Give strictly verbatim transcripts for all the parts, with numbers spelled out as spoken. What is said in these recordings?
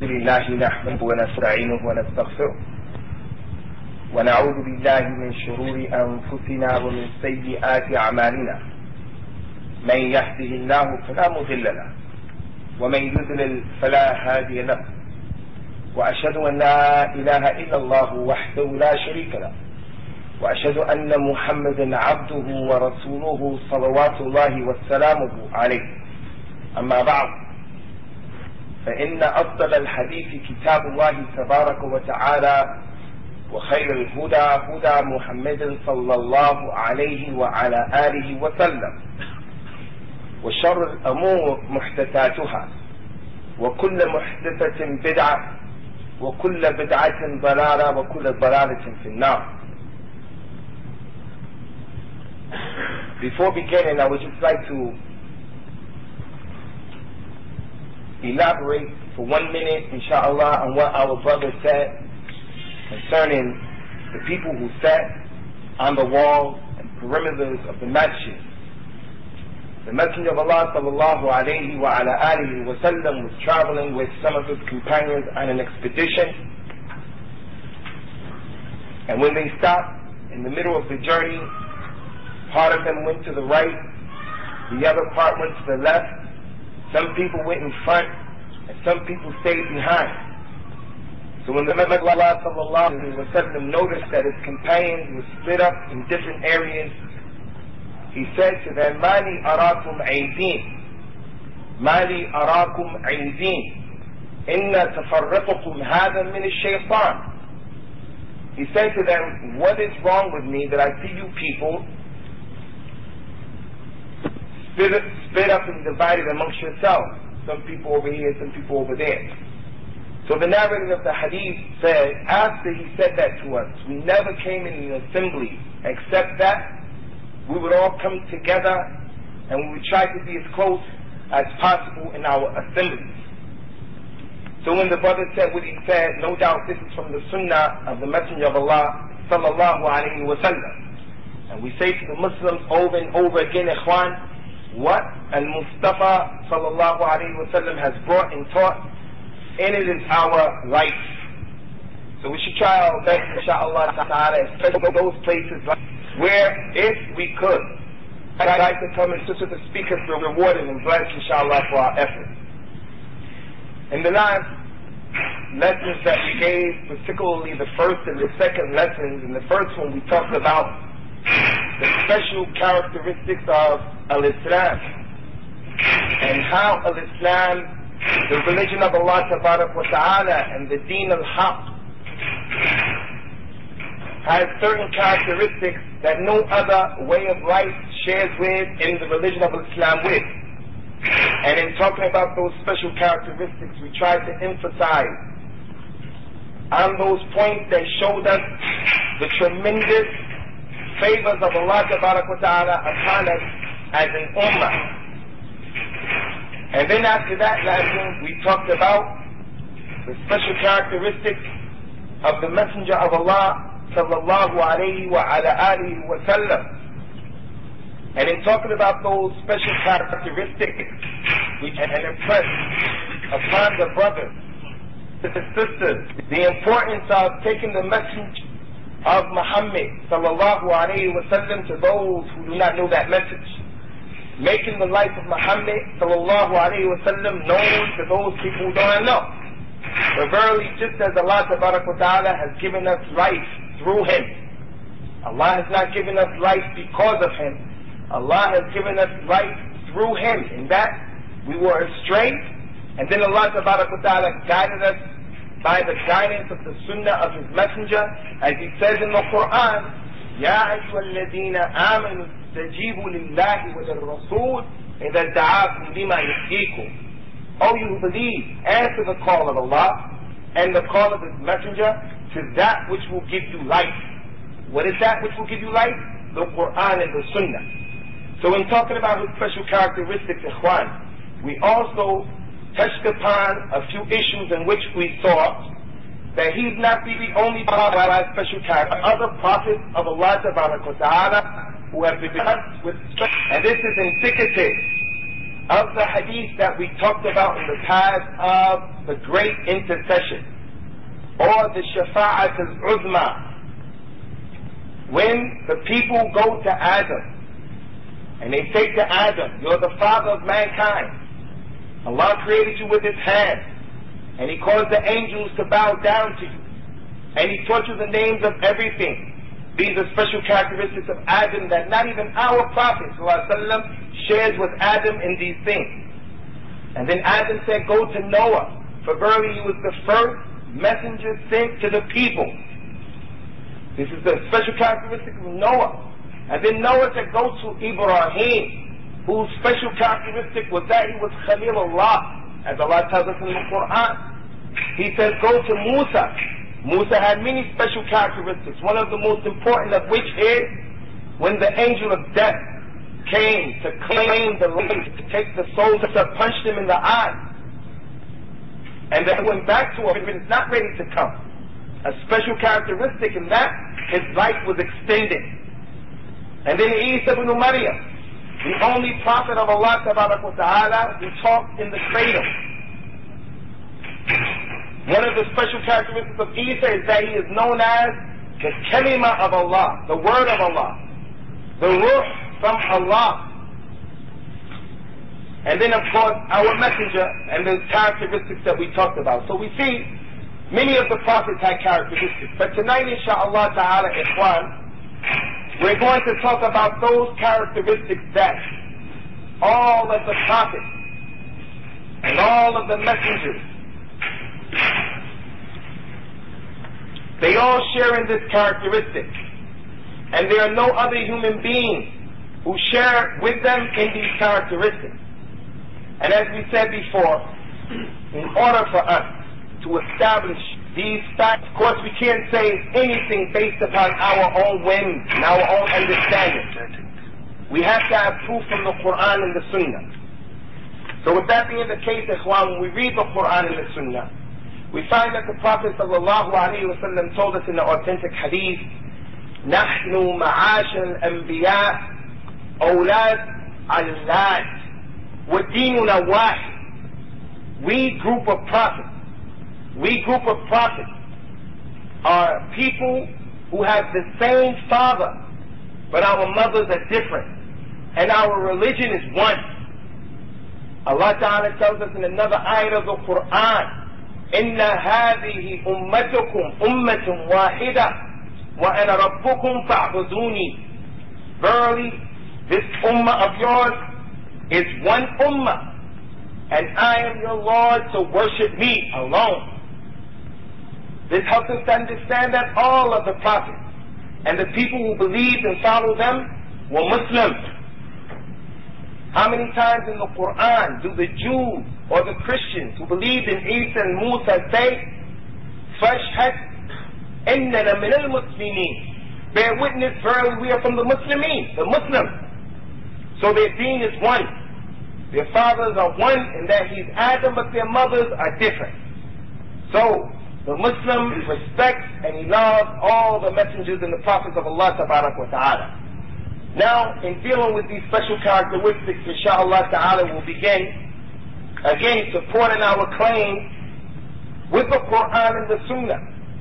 لله نحمده ونستعينه ونستغفره ونعوذ بالله من شرور أنفسنا ومن سيئات أعمالنا. من يهده الله فلا مضل له ومن يضلل فلا هادي له، وأشهد أن لا إله إلا الله وحده لا شريك له، وأشهد أن محمدا عبده ورسوله صلوات الله وسلامه عليه. أما بعد، فإن أفضل الحديث كتاب الله تبارك وتعالى، وخير الهدى هدى محمد صلى الله عليه وعلى آله وسلم، وشر الأمور محدثاتها، وكل محدثة بدعة، وكل بدعة ضلالة، وكل ضلالة في النار. Before beginning, I would just like to elaborate for one minute, inshallah, on what our brother said concerning the people who sat on the walls and perimeters of the masjid. The Messenger of Allah sallallahu alayhi wa ala alihi wa sallam was traveling with some of his companions on an expedition, and when they stopped in the middle of the journey, part of them went to the right, the other part went to the left. Some people went in front, and some people stayed behind. So when the Messenger of Allah sallallahu alayhi wa sallam noticed that his companions were split up in different areas, he said to them, Mali arakum aydin, Mali arakum aydin, Inna tafarratukum hadha min ash-shaytan. He said to them, what is wrong with me that I see you people split, split up and divided amongst yourselves? Some people over here, some people over there. So the narrator of the hadith said, after he said that to us, we never came in an assembly except that we would all come together and we would try to be as close as possible in our assemblies. So when the brother said what he said, no doubt this is from the sunnah of the Messenger of Allah sallallahu alayhi wa sallam. And we say to the Muslims over and over again, ikhwan, what Al-Mustafa sallallahu alayhi wa sallam has brought and taught, and it is our life. So we should try our best, inshallah ta'ala, especially those places where, if we could, I'd like to come and sit with the speakers to reward and bless, inshallah, for our effort. In the last lessons that we gave, particularly the first and the second lessons, in the first one we talked about the special characteristics of Al-Islam and how Al-Islam, the religion of Allah Tabarak wa Ta'ala and the Deen al-Haq, has certain characteristics that no other way of life shares with in the religion of Islam with. And in talking about those special characteristics, we try to emphasize on those points that showed us the tremendous favors of Allah Tabarak wa Ta'ala upon us as an ummah. And then after that lesson, we talked about the special characteristics of the Messenger of Allah sallallahu alayhi wa ala alihi wa sallam. And in talking about those special characteristics, we can impress upon the brothers, the sisters, the importance of taking the message of Muhammad sallallahu alayhi wa sallam to those who do not know that message, making the life of Muhammad sallallahu alayhi wa sallam known to those people who don't know. But verily, just as Allah Tabarak wa Ta'ala has given us life through him, Allah has not given us life because of him. Allah has given us life through him, in that we were astray, and then Allah Tabarak wa Ta'ala guided us by the guidance of the sunnah of his messenger, as he says in the Quran, Ya ayyuhalladhina amanu istajibu lillahi wa lirrasul idha da'akum lima yuhyikum. O you who believe, answer the call of Allah and the call of his messenger to that which will give you life. What is that which will give you life? The Quran and the sunnah. So in talking about his special characteristics, ikhwan, we also touched upon a few issues in which we saw that he's not the only prophet by special character. Other prophets of Allah Ta'ala who have been blessed with strength. And this is indicative of the hadith that we talked about in the past of the great intercession, or the Shafa'at al-Uzma. When the people go to Adam, and they say to Adam, you're the father of mankind. Allah created you with His hand, and He caused the angels to bow down to you, and He taught you the names of everything. These are special characteristics of Adam that not even our Prophet ﷺ shares with Adam in these things. And then Adam said, go to Noah, for verily he was the first messenger sent to the people. This is the special characteristic of Noah. And then Noah said, go to Ibrahim, whose special characteristic was that he was Khalilullah, as Allah tells us in the Quran. He says, go to Musa. Musa had many special characteristics, one of the most important of which is when the angel of death came to claim the life, to take the soul, to punch him in the eye. And then went back to him, it's not ready to come. A special characteristic in that, his life was extended. And then Isa ibn Maryam, the only prophet of Allah Ta'ala, who talked in the cradle. One of the special characteristics of Isa is that he is known as the kalima of Allah, the word of Allah, the ruh from Allah. And then of course our messenger and the characteristics that we talked about. So we see many of the prophets had characteristics. But tonight, inshaAllah ta'ala, ikhwan, we're going to talk about those characteristics that all of the prophets and all of the messengers, they all share in this characteristic. And there are no other human beings who share with them in these characteristics. And as we said before, in order for us to establish these facts, of course we can't say anything based upon our own whims and our own understanding. We have to have proof from the Quran and the Sunnah. So with that being the case, ikhwan, when we read the Quran and the Sunnah, we find that the Prophet sallallahu alaihi wasallam told us in the authentic hadith, نحن معاشر الأنبياء أولاد علات وديننا واحد. We group of prophets, we group of prophets are people who have the same father, but our mothers are different, and our religion is one. Allah Ta'ala tells us in another ayat of the Quran, إن هذه أمتكم أمة واحدة وأنا ربكم فاعبدوني. Verily, this ummah of yours is one ummah, and I am your Lord, so worship me alone. This helps us to understand that all of the prophets and the people who believed and followed them were Muslims. How many times in the Quran do the Jews or the Christians who believed in Isa and Musa say, فَاشْهَدْ إِنَّنَا مِنَ الْمُسْلِمِينَ, bear witness, verily we are from the Muslimin, the Muslims. So their deen is one. Their fathers are one in that he's Adam, but their mothers are different. So the Muslim respects and he loves all the messengers and the prophets of Allah Ta'ala. Now, in dealing with these special characteristics, inshaAllah ta'ala, we'll begin, again, supporting our claim with the Quran and the Sunnah.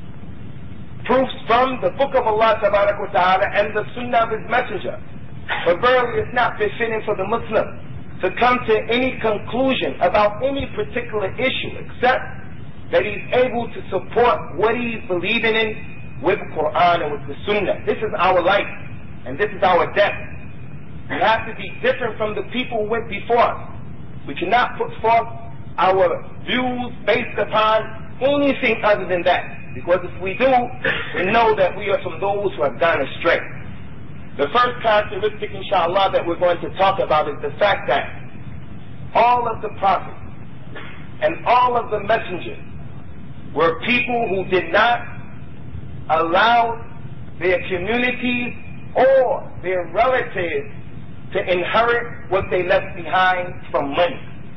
Proofs from the Book of Allah ta'ala and the Sunnah of His Messenger. But verily, it's not befitting for the Muslim to come to any conclusion about any particular issue, except that he's able to support what he's believing in with the Quran and with the Sunnah. This is our life. And this is our death. We have to be different from the people who went before us. We cannot put forth our views based upon anything other than that. Because if we do, we know that we are from those who have gone astray. The first characteristic, inshallah, that we're going to talk about is the fact that all of the prophets and all of the messengers were people who did not allow their communities or their relatives to inherit what they left behind from money.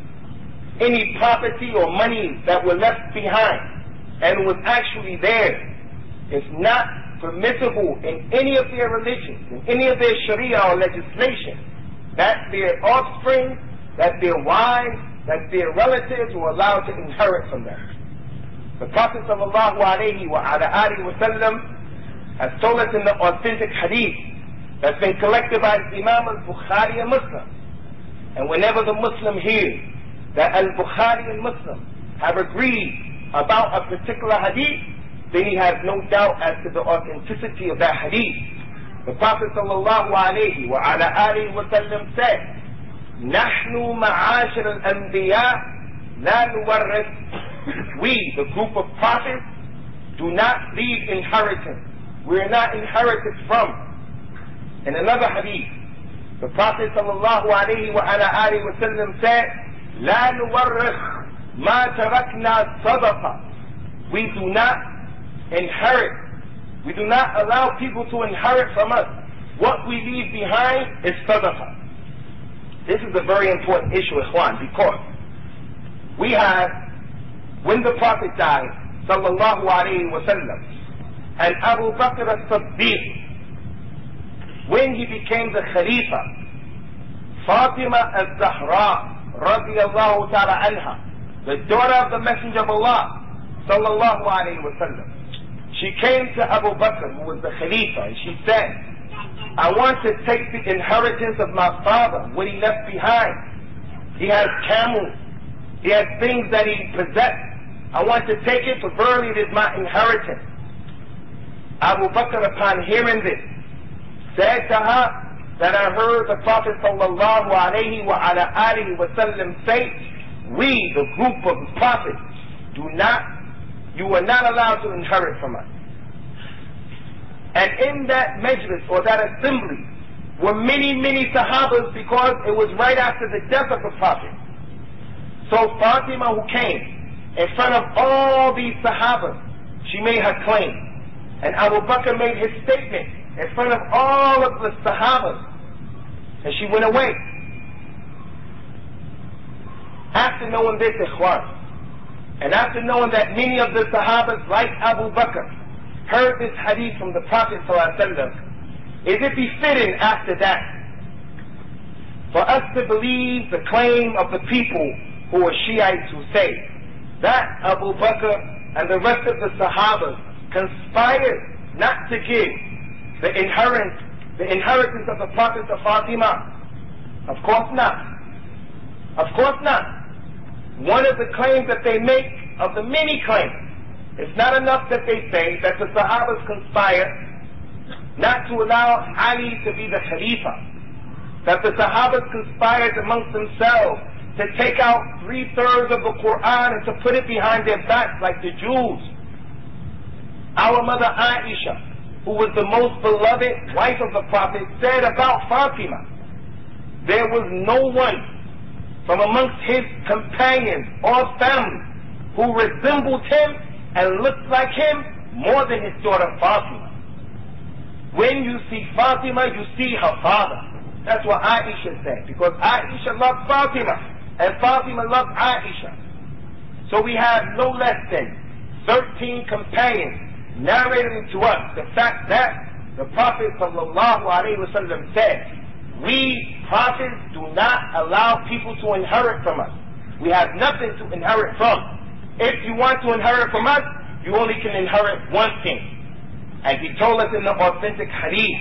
Any property or money that were left behind and was actually theirs is not permissible in any of their religions, in any of their sharia or legislation, that their offspring, that their wives, that their relatives were allowed to inherit from them. The Prophet sallallahu alayhi wa ala alihi wa sallam has told us in the authentic hadith that's been collected by Imam al-Bukhari and Muslim. And whenever the Muslim hears that al-Bukhari and Muslim have agreed about a particular hadith, then he has no doubt as to the authenticity of that hadith. The Prophet sallallahu alayhi wa ala alihi wa sallam said, "Nahnu ma'ashir al-anbiya la nuwarrith." We, the group of prophets, do not leave inheritance. We are not inherited from. In another hadith, the Prophet sallallahu alayhi wa ala alihi wa sallam said, "La nuwarrith ma tarakna sadaqa." We do not inherit. We do not allow people to inherit from us. What we leave behind is sadaqah. This is a very important issue, ikhwan, because we have, when the Prophet died, sallallahu alayhi wa sallam, and Abu Bakr as-Siddiq, when he became the Khalifa, Fatima al-Zahra, radiyallahu ta'ala anha, the daughter of the Messenger of Allah, sallallahu alayhi wa sallam, she came to Abu Bakr, who was the Khalifa, and she said, "I want to take the inheritance of my father, what he left behind. He has camels, he has things that he possessed. I want to take it, for verily it is my inheritance." Abu Bakr, upon hearing this, said to her that I heard the Prophet sallallahu alayhi wa ala alihi wa sallam say, "We, the group of prophets, do not, you are not allowed to inherit from us." And in that majlis, or that assembly, were many, many sahabas, because it was right after the death of the Prophet. So Fatima, who came in front of all these sahabas, she made her claim. And Abu Bakr made his statement in front of all of the sahabas. And she went away. After knowing this, ikhwan, and after knowing that many of the sahabas, like Abu Bakr, heard this hadith from the Prophet ﷺ, is it befitting after that for us to believe the claim of the people who are Shiites, who say that Abu Bakr and the rest of the Sahabas conspired not to give the inheritance, the inheritance of the Prophet to Fatima? Of course not. Of course not. One of the claims that they make, of the many claims, it's not enough that they say that the Sahabas conspired not to allow Ali to be the Khalifa, that the Sahabas conspired amongst themselves to take out three-thirds of the Quran and to put it behind their backs like the Jews. Our mother Aisha, who was the most beloved wife of the Prophet, said about Fatima, there was no one from amongst his companions or family who resembled him and looked like him more than his daughter Fatima. When you see Fatima, you see her father. That's what Aisha said, because Aisha loved Fatima and Fatima loved Aisha. So we have no less than thirteen companions narrating to us the fact that the Prophet sallallahu alaihi wasallam said, we prophets do not allow people to inherit from us. We have nothing to inherit from. If you want to inherit from us, you only can inherit one thing. And he told us in the authentic hadith,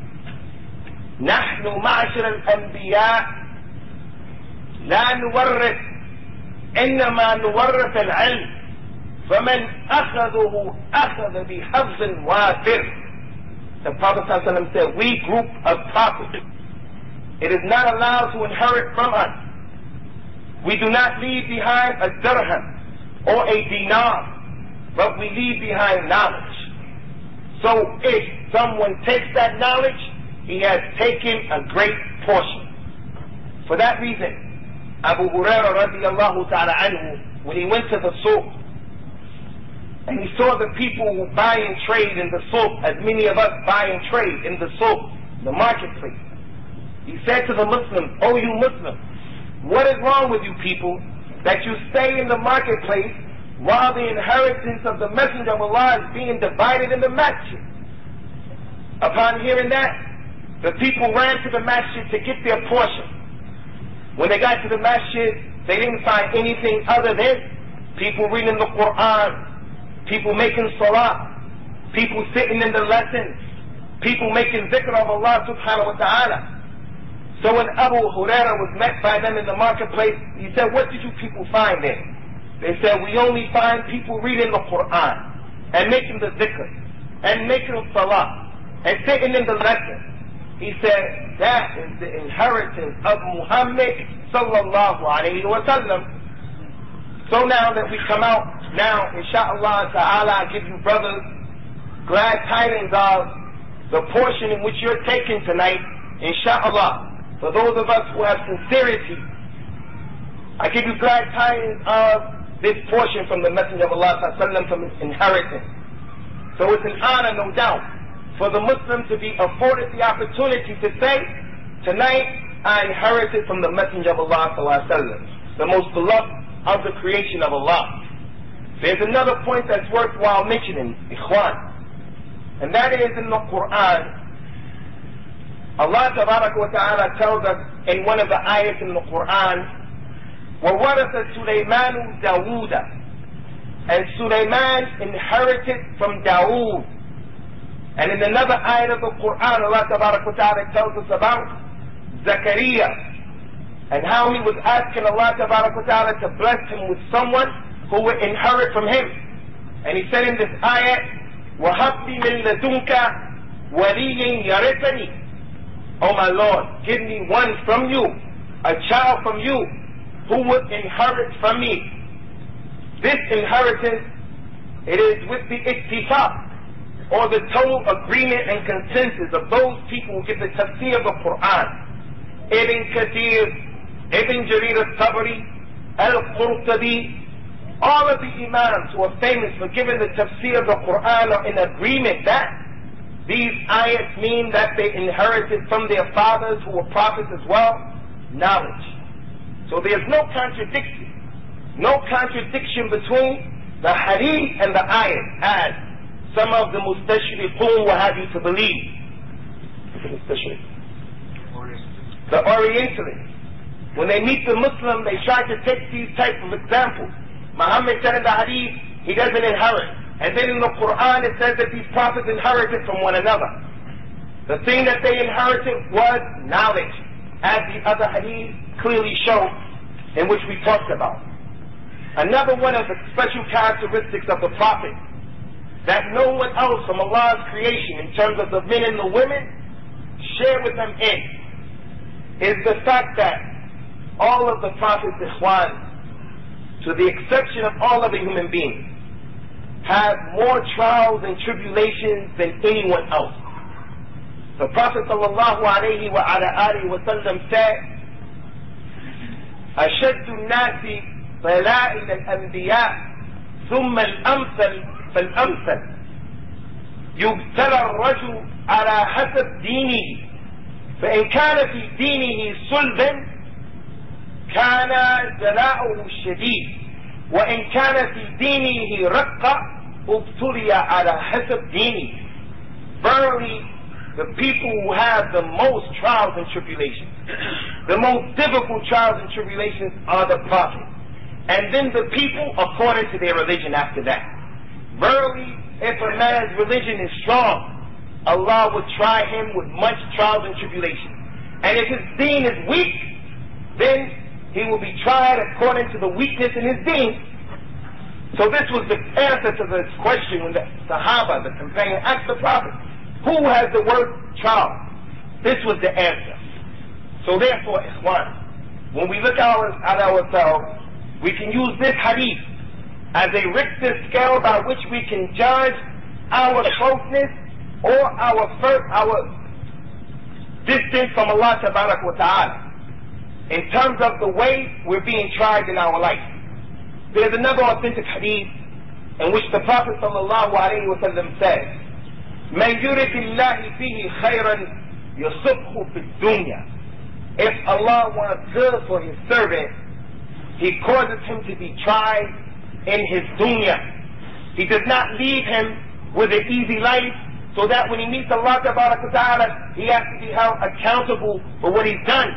نحن معشر الأنبياء لا نورث إنما نورث العلم فمن أخذه أخذ بحظ وافر. The Prophet ﷺ said, we group of prophets, it is not allowed to inherit from us. We do not leave behind a dirham or a dinar, but we leave behind knowledge. So if someone takes that knowledge, he has taken a great portion. For that reason, Abu Hurairah radiallahu ta'ala anhu, when he went to the souk, and he saw the people who buy and trade in the souk, as many of us buy and trade in the souk, the marketplace, he said to the Muslims, oh you Muslims, what is wrong with you people that you stay in the marketplace while the inheritance of the Messenger of Allah is being divided in the masjid? Upon hearing that, the people ran to the masjid to get their portion. When they got to the masjid, They didn't find anything other than people reading the Quran, people making salah, people sitting in the lessons, people making zikr of Allah subhanahu wa ta'ala. So when Abu Hurairah was met by them in the marketplace, he said, what did you people find there? They said, we only find people reading the Quran and making the zikr and making salah and sitting in the lesson. He said, that is the inheritance of Muhammad sallallahu alayhi wa sallam. So now that we come out, now inshallah ta'ala, I give you brothers glad tidings of the portion in which you're taking tonight, inshallah. For those of us who have sincerity, I give you glad tidings of this portion from the Messenger of Allah sallallahu alayhi wa sallam, from his inheritance. So it's an honor, no doubt, for the Muslim to be afforded the opportunity to say, tonight I inherited from the Messenger of Allah sallallahu alaihi wasallam, the most beloved of the creation of Allah. There's another point that's worthwhile mentioning, ikhwan, and that is in the Quran. Allah tabaraka wa ta'ala tells us in one of the ayahs in the Quran, وَوَرَثَ سُلَيْمَانُ دَاوُودَ, and Sulaiman inherited from Dawood. And in another ayah of the Quran, Allah tabaraka wa ta'ala tells us about Zakaria, and how he was asking Allah tabaraka wa ta'ala to bless him with someone who would inherit from him. And he said in this ayah, وَهَبْ لِي مِن لَدُنْكَ وَلِيًّا يَرِثَنِي, oh my Lord, give me one from you, a child from you, who would inherit from me. This inheritance, it is with the ittifaq, or the total agreement and consensus of those people who give the tafsir of the Quran. Ibn Kathir, Ibn Jarir al-Tabari, Al-Qurtubi, all of the imams who are famous for giving the tafsir of the Quran are in agreement that these ayats mean that they inherited from their fathers who were prophets as well, knowledge. So there's no contradiction. No contradiction between the hadith and the ayat, as some of the mustashriqun will have you to believe. The Orientalists, when they meet the Muslim, they try to take these types of examples. Muhammad said in the hadith, he doesn't inherit. And then in the Quran it says that these prophets inherited from one another. The thing that they inherited was knowledge, as the other hadith clearly show, in which we talked about. Another one of the special characteristics of the Prophet that no one else from Allah's creation, in terms of the men and the women, share with them in, is the fact that all of the Prophets, ikhwan, to the exception of all other human beings, have more trials and tribulations than anyone else. The Prophet sallallahu alayhi wa ala alihi wa sallam said, أشد الناس بلاء الأنبياء ثم الأمثل فالأمثل يبتلى الرجل على حسب دينه فإن كان في دينه صلبا كان جلاؤه شديد وإن كان في دينه رقة ابتلي على حسب دينه. Verily, the people who have the most trials and tribulations, the most difficult trials and tribulations, are the prophets, and then the people according to their religion after that. Verily, if a man's religion is strong, Allah would try him with much trials and tribulations. And if his deen is weak, then he will be tried according to the weakness in his deen. So this was the answer to this question when the Sahaba, the companion, asked the Prophet, who has the word trial? This was the answer. So therefore, ikhwan, when we look our, at ourselves, we can use this hadith as a Richter scale by which we can judge our closeness or our first, our distance from Allah tabarak wa ta'ala in terms of the way we're being tried in our life. There's another authentic hadith in which the Prophet sallallahu alayhi wa sallam says, مَنْ يُرِدِ اللَّهِ فِيهِ خَيْرًا يُصِبْهُ فِي الدُّنْيَا. If Allah wants good for his servant, he causes him to be tried in his dunya. He does not leave him with an easy life, so that when he meets Allah tabarak wa ta'ala, he has to be held accountable for what he's done.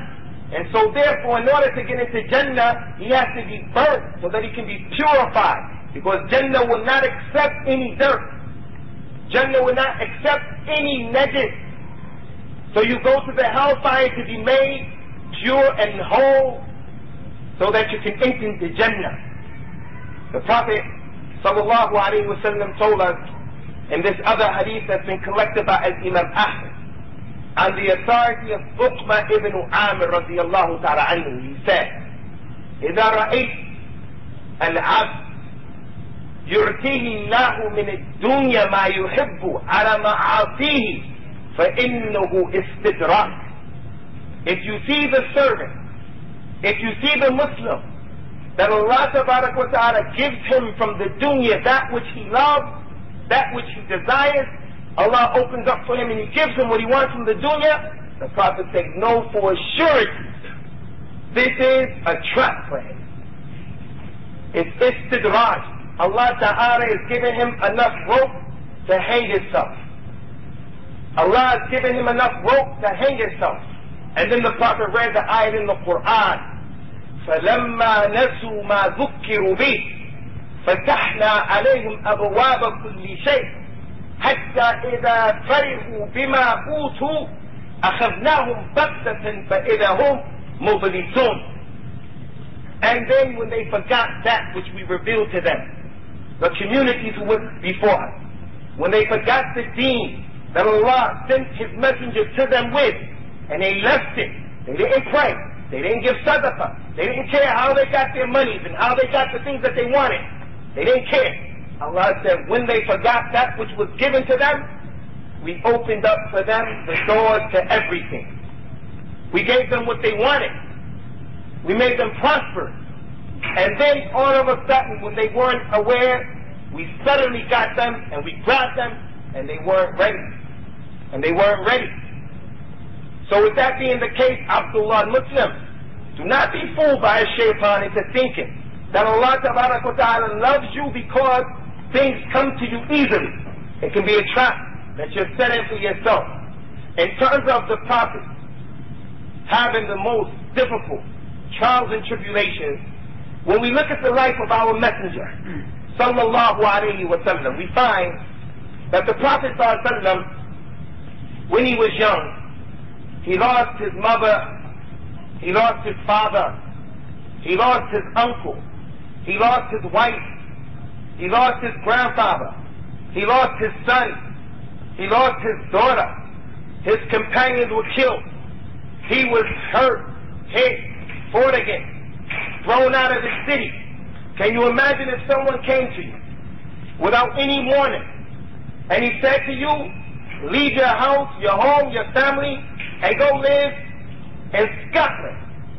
And so therefore, in order to get into Jannah, he has to be burnt so that he can be purified. Because Jannah will not accept any dirt. Jannah will not accept any najis. So you go to the hellfire to be made pure and whole so that you can enter into Jannah. The Prophet sallallahu alaihi wasallam told us in this other hadith that's been collected by Imam Ahmad, on the authority of Uqba ibn Amir radiyallahu ta'ala anhu, he said, إذا رأيت العبد يؤتيه الله من الدنيا ما يحب على معاصيه فإنه استدراك. If you see the servant, if you see the Muslim, that Allah tabarak wa ta'ala gives him from the dunya that which he loves, that which he desires, Allah opens up for him and he gives him what he wants from the dunya, the Prophet said, know for surety, this is a trap for him. It's istidraj. Allah Ta'ala is giving him enough rope to hang himself. Allah has given him enough rope to hang himself. And then the Prophet read the ayat in the Quran, فَلَمَّا نَسُوا مَا ذُكِّرُوا بِهِ فَتَحْنَا عَلَيْهِمْ أَبْوَابَ كُلِّ شَيْءٍ حتى إذا فرحوا بما أوتوا أخذناهم بغتة فإذا هم مبلسون. And then when they forgot that which we revealed to them, the communities who were before us, when they forgot the deen that Allah sent His messenger to them with, and they left it, they didn't pray, they didn't give sadaqah, they didn't care how they got their monies and how they got the things that they wanted, they didn't care. Allah said, when they forgot that which was given to them, we opened up for them the doors to everything. We gave them what they wanted. We made them prosperous. And then all of a sudden, when they weren't aware, we suddenly got them and we grabbed them and they weren't ready. And they weren't ready. So with that being the case, Abdullah Muslim, do not be fooled by a shaitan into thinking that Allah Ta'ala loves you because things come to you easily. It can be a trap that you're setting for yourself. In terms of the Prophet having the most difficult trials and tribulations, when we look at the life of our messenger, sallallahu alayhi wa sallam, we find that the Prophet sallallahu alayhi wa sallam, when he was young, he lost his mother, he lost his father, he lost his uncle, he lost his wife, he lost his grandfather, he lost his son, he lost his daughter, his companions were killed, he was hurt, hit, fought against, thrown out of the city. Can you imagine if someone came to you without any warning and he said to you, leave your house, your home, your family, and go live in Scotland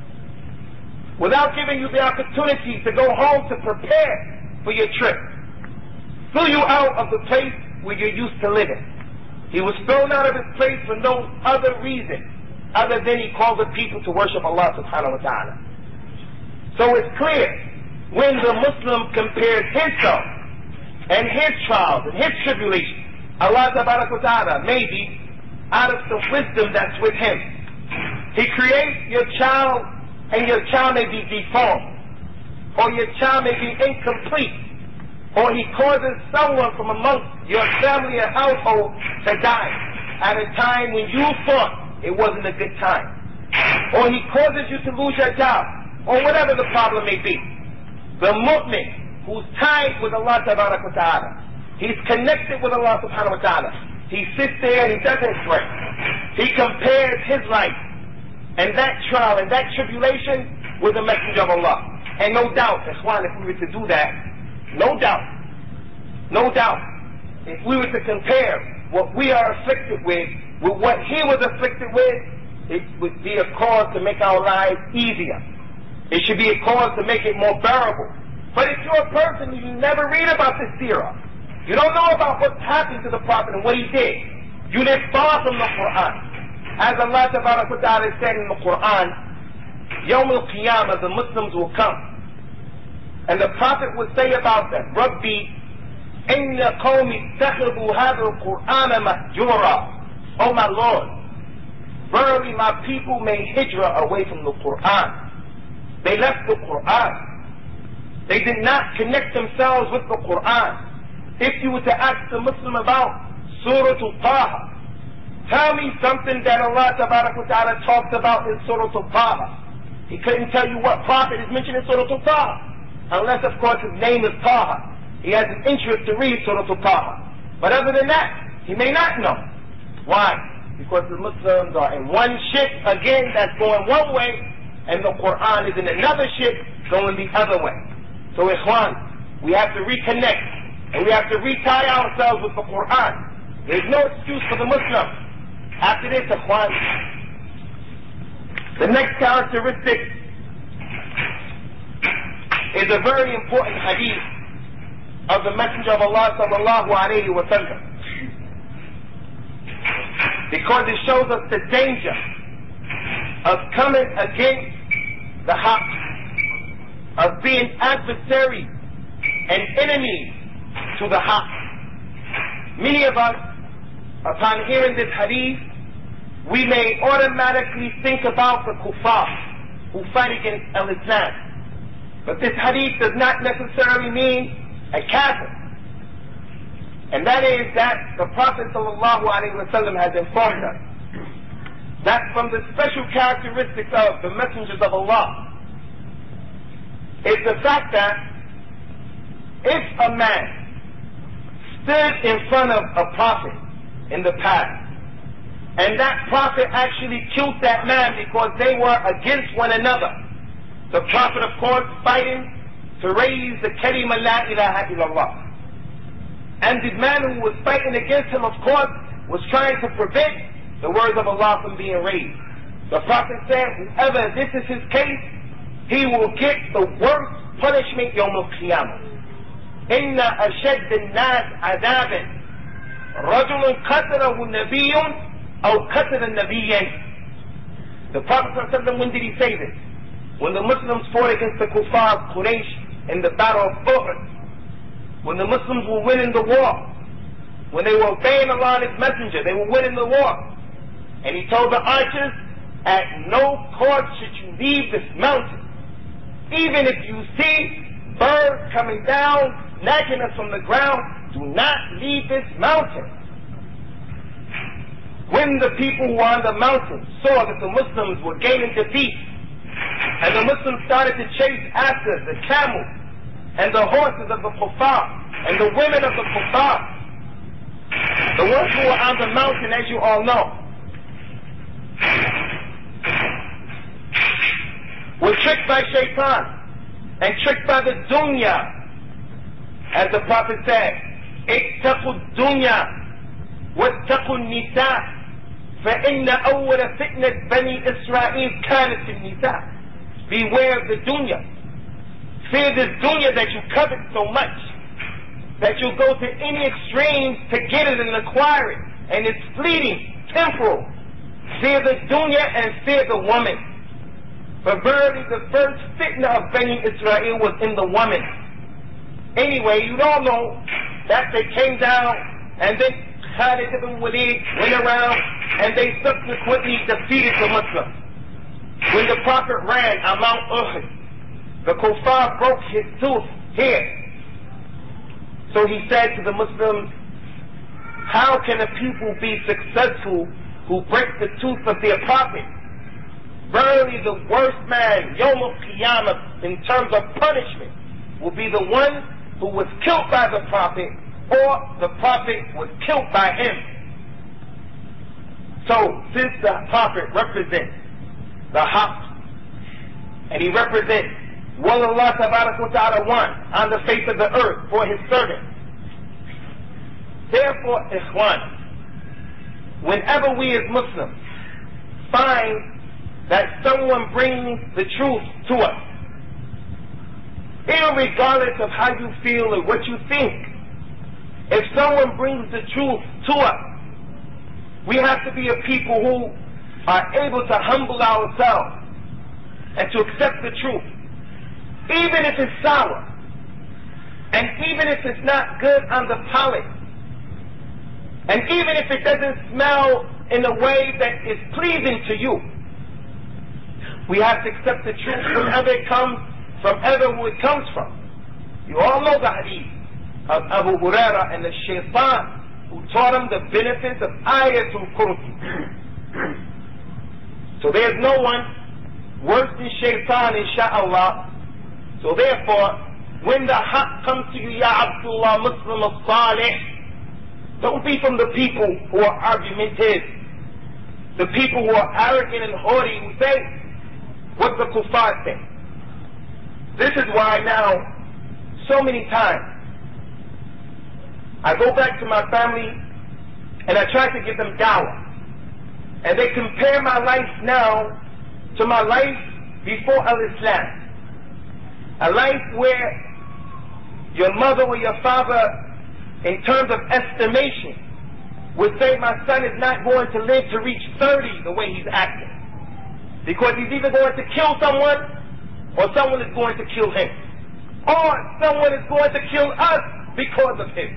without giving you the opportunity to go home to prepare for your trip? Threw you out of the place where you're used to living. He was thrown out of his place for no other reason other than he called the people to worship Allah subhanahu wa ta'ala. So it's clear, when the Muslim compares himself and his trials and his tribulations, Allah subhanahu wa ta'ala, maybe out of some wisdom that's with him, He creates your child and your child may be deformed, or your child may be incomplete, or he causes someone from amongst your family or household to die at a time when you thought it wasn't a good time, or he causes you to lose your job, or whatever the problem may be. The mu'min who's tied with Allah tabarak wa ta'ala, he's connected with Allah subhanahu wa ta'ala, he sits there and he doesn't pray. He compares his life and that trial and that tribulation with the messenger of Allah. And no doubt, Ikhwan, if we were to do that, no doubt, no doubt, if we were to compare what we are afflicted with with what he was afflicted with, it would be a cause to make our lives easier. It should be a cause to make it more bearable. But if you're a person who you never read about the seerah, you don't know about what happened to the Prophet and what he did, you live far from the Quran. As Allah Ta'ala said in the Quran, Yawm al-Qiyamah, the Muslims will come. And the Prophet would say about them, Rabbi, inna qawmi ittakhadhu hadha al-Qur'ana mahjura. Oh my Lord, verily my people made hijrah away from the Quran. They left the Quran. They did not connect themselves with the Quran. If you were to ask the Muslim about Surah Al-Taha, tell me something that Allah Ta'ala talks about in Surah Al-Taha. He couldn't tell you what prophet is mentioned in Surah Al-Taha, unless of course his name is Taha. He has an interest to read Surah Al-Taha. But other than that, he may not know. Why? Because the Muslims are in one ship, again, that's going one way, and the Quran is in another ship going the other way. So Ikhwan, we have to reconnect, and we have to retie ourselves with the Quran. There's no excuse for the Muslim. After this, Ikhwan, the next characteristic is a very important hadith of the Messenger of Allah sallallahu alayhi wa sallam, because it shows us the danger of coming against the haqq, of being adversaries and enemies to the haqq. Many of us, upon hearing this hadith, we may automatically think about the kuffar who fight against al-Islam. But this hadith does not necessarily mean a kafir. And that is that the Prophet sallallahu alaihi wasallam has informed us that from the special characteristics of the messengers of Allah is the fact that if a man stood in front of a prophet in the past, and that prophet actually killed that man because they were against one another, the prophet of course fighting to raise the kalima la ilaha illallah, and the man who was fighting against him of course was trying to prevent the words of Allah from being raised. The prophet said, whoever this is his case, he will get the worst punishment yawm al-qiyamah. Inna ashad al-nas adaban rajulun qatalahu nabiyyun aw qatala nabiyyan. The Prophet ﷺ, when did he say this? When the Muslims fought against the kuffar of Quraysh in the battle of Uhud, when the Muslims were winning the war, when they were obeying Allah and His Messenger, they were winning the war. And he told the archers, at no cost should you leave this mountain. Even if you see birds coming down, snatching us from the ground, do not leave this mountain. When the people who were on the mountain saw that the Muslims were gaining defeat, and the Muslims started to chase after the camels and the horses of the kuffar and the women of the kuffar, the ones who were on the mountain, as you all know, were tricked by shaitan and tricked by the dunya. As the Prophet said, ittaqu dunya wattaqu nisa فإن أول فتنة بني إسرائيل كانت النساء. Beware of the dunya. Fear this dunya that you covet so much, that you go to any extremes to get it and acquire it, and it's fleeting, temporal. Fear the dunya and fear the woman. But verily the first fitna of Bani Israel was in the woman. Anyway, you all know that they came down, and then Khalid ibn Walid went around, and they subsequently defeated the Muslims. When the Prophet ran on Mount Uhud, the kuffar broke his tooth here. So he said to the Muslims, how can a people be successful who break the tooth of their Prophet? Verily the worst man, Yawm al-Qiyamah, in terms of punishment, will be the one who was killed by the Prophet, or the Prophet was killed by him. So, since the Prophet represents the haqq, and he represents what Allah Ta'ala wants on the face of the earth for His servants, therefore, Ikhwan, whenever we as Muslims find that someone brings the truth to us, irregardless of how you feel or what you think, if someone brings the truth to us, we have to be a people who are able to humble ourselves and to accept the truth, even if it's sour, and even if it's not good on the palate, and even if it doesn't smell in a way that is pleasing to you. We have to accept the truth wherever it comes, from ever who it comes from. You all know the hadith of Abu Huraira and the shaitan who taught him the benefits of Ayatul Kursi. So there's no one worse than shaitan, insha'Allah. So therefore, when the haqq comes to you, Ya Abdullah, Muslim al-Salih, don't be from the people who are argumentative, the people who are arrogant and haughty, who say what the kuffar say. This is why now, so many times, I go back to my family and I try to give them dawah. And they compare my life now to my life before Al-Islam. A life where your mother or your father, in terms of estimation, would say my son is not going to live to reach thirty the way he's acting. Because he's either going to kill someone or someone is going to kill him. Or someone is going to kill us because of him.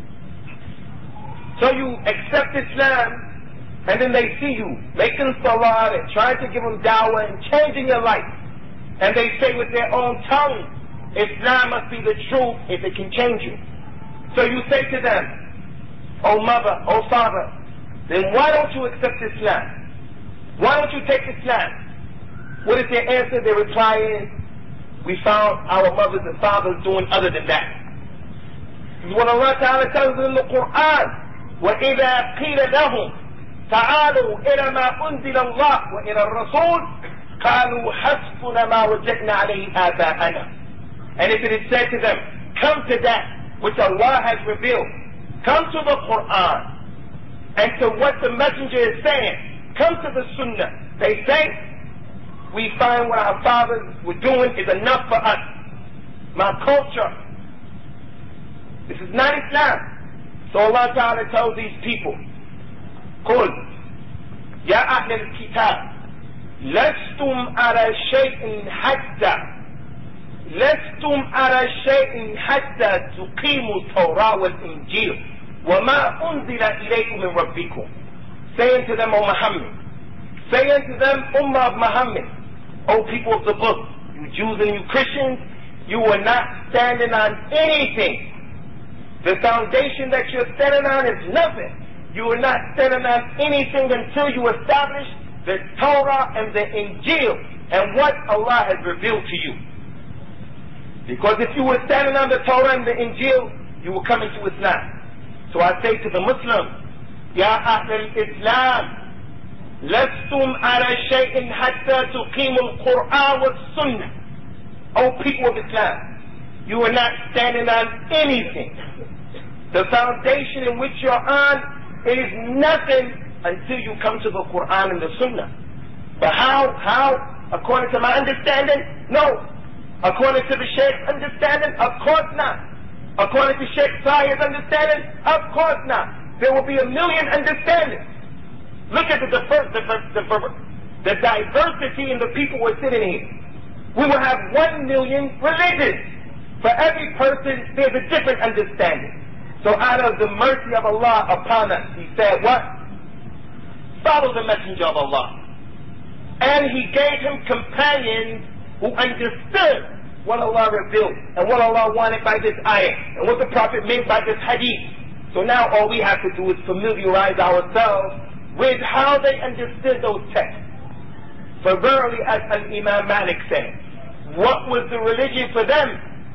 So you accept Islam, and then they see you making salat and trying to give them dawah and changing your life. And they say with their own tongue, Islam must be the truth if it can change you. So you say to them, oh mother, oh father, then why don't you accept Islam? Why don't you take Islam? What is their answer? Their reply is, we found our mothers and fathers doing other than that. This is what Allah Ta'ala tells us in the Quran. وَإِذَا قِيلَ لَهُمْ تَعَالُوا إِلَى مَا أُنزِلَ اللَّهُ وَإِلَى الرَّسُولِ قَالُوا حَسْبُنَا مَا وَجَدْنَا عَلَيْهِ آبَاءَنَا. And if it is said to them, come to that which Allah has revealed, come to the Quran, and to what the messenger is saying, come to the Sunnah. They say, we find what our fathers were doing is enough for us. My culture. This is not Islam. So Allah Ta'ala tells these people, قُلْ يَا أَهْلَ الْكِتَابِ لَسْتُمْ عَلَى شَيْءٍ حَتَّى لَسْتُمْ عَلَى شَيْءٍ حَتَّى تُقِيمُوا التَّوْرَاةَ وَالْإِنْجِيلَ وَمَا أُنزِلَ إِلَيْكُمْ مِنْ رَبِّكُمْ. Saying to them, O Muhammad, saying to them, Ummah of Muhammad, O people of the book, you Jews and you Christians, you are not standing on anything. The foundation that you're standing on is nothing. You are not standing on anything until you establish the Torah and the Injil and what Allah has revealed to you. Because if you were standing on the Torah and the Injil, you will come into Islam. So I say to the Muslims, Ya Ahl al-Islam, lastum ala shay'in hatta tuqimu al-Qur'an wa sunnah. O people of Islam, you are not standing on anything. The foundation in which you're on is nothing until you come to the Quran and the Sunnah. But how? How? According to my understanding? No. According to the Sheikh's understanding? Of course not. According to Sheikh Zayed's understanding? Of course not. There will be a million understandings. Look at the, diver the, the, the diversity in the people who are sitting here. We will have one million religions. For every person, there's a different understanding. So out of the mercy of Allah upon us, He said what? Follow the messenger of Allah. And He gave him companions who understood what Allah revealed and what Allah wanted by this ayah and what the Prophet meant by this hadith. So now all we have to do is familiarize ourselves with how they understood those texts. For verily, as Imam Malik said, what was the religion for them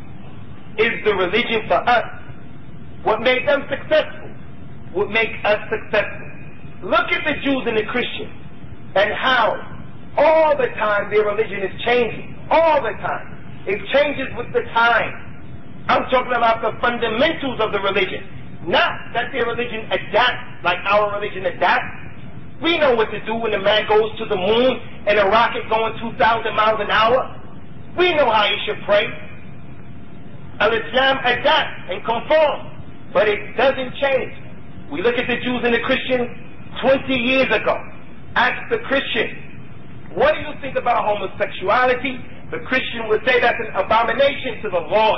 is the religion for us. What made them successful would make us successful. Look at the Jews and the Christians and how all the time their religion is changing. All the time. It changes with the time. I'm talking about the fundamentals of the religion. Not that their religion adapts like our religion adapts. We know what to do when a man goes to the moon in a rocket going two thousand miles an hour. We know how he should pray. Al-Islam adapts and conforms. But it doesn't change. We look at the Jews and the Christians twenty years ago. Ask the Christian, what do you think about homosexuality? The Christian would say that's an abomination to the Lord.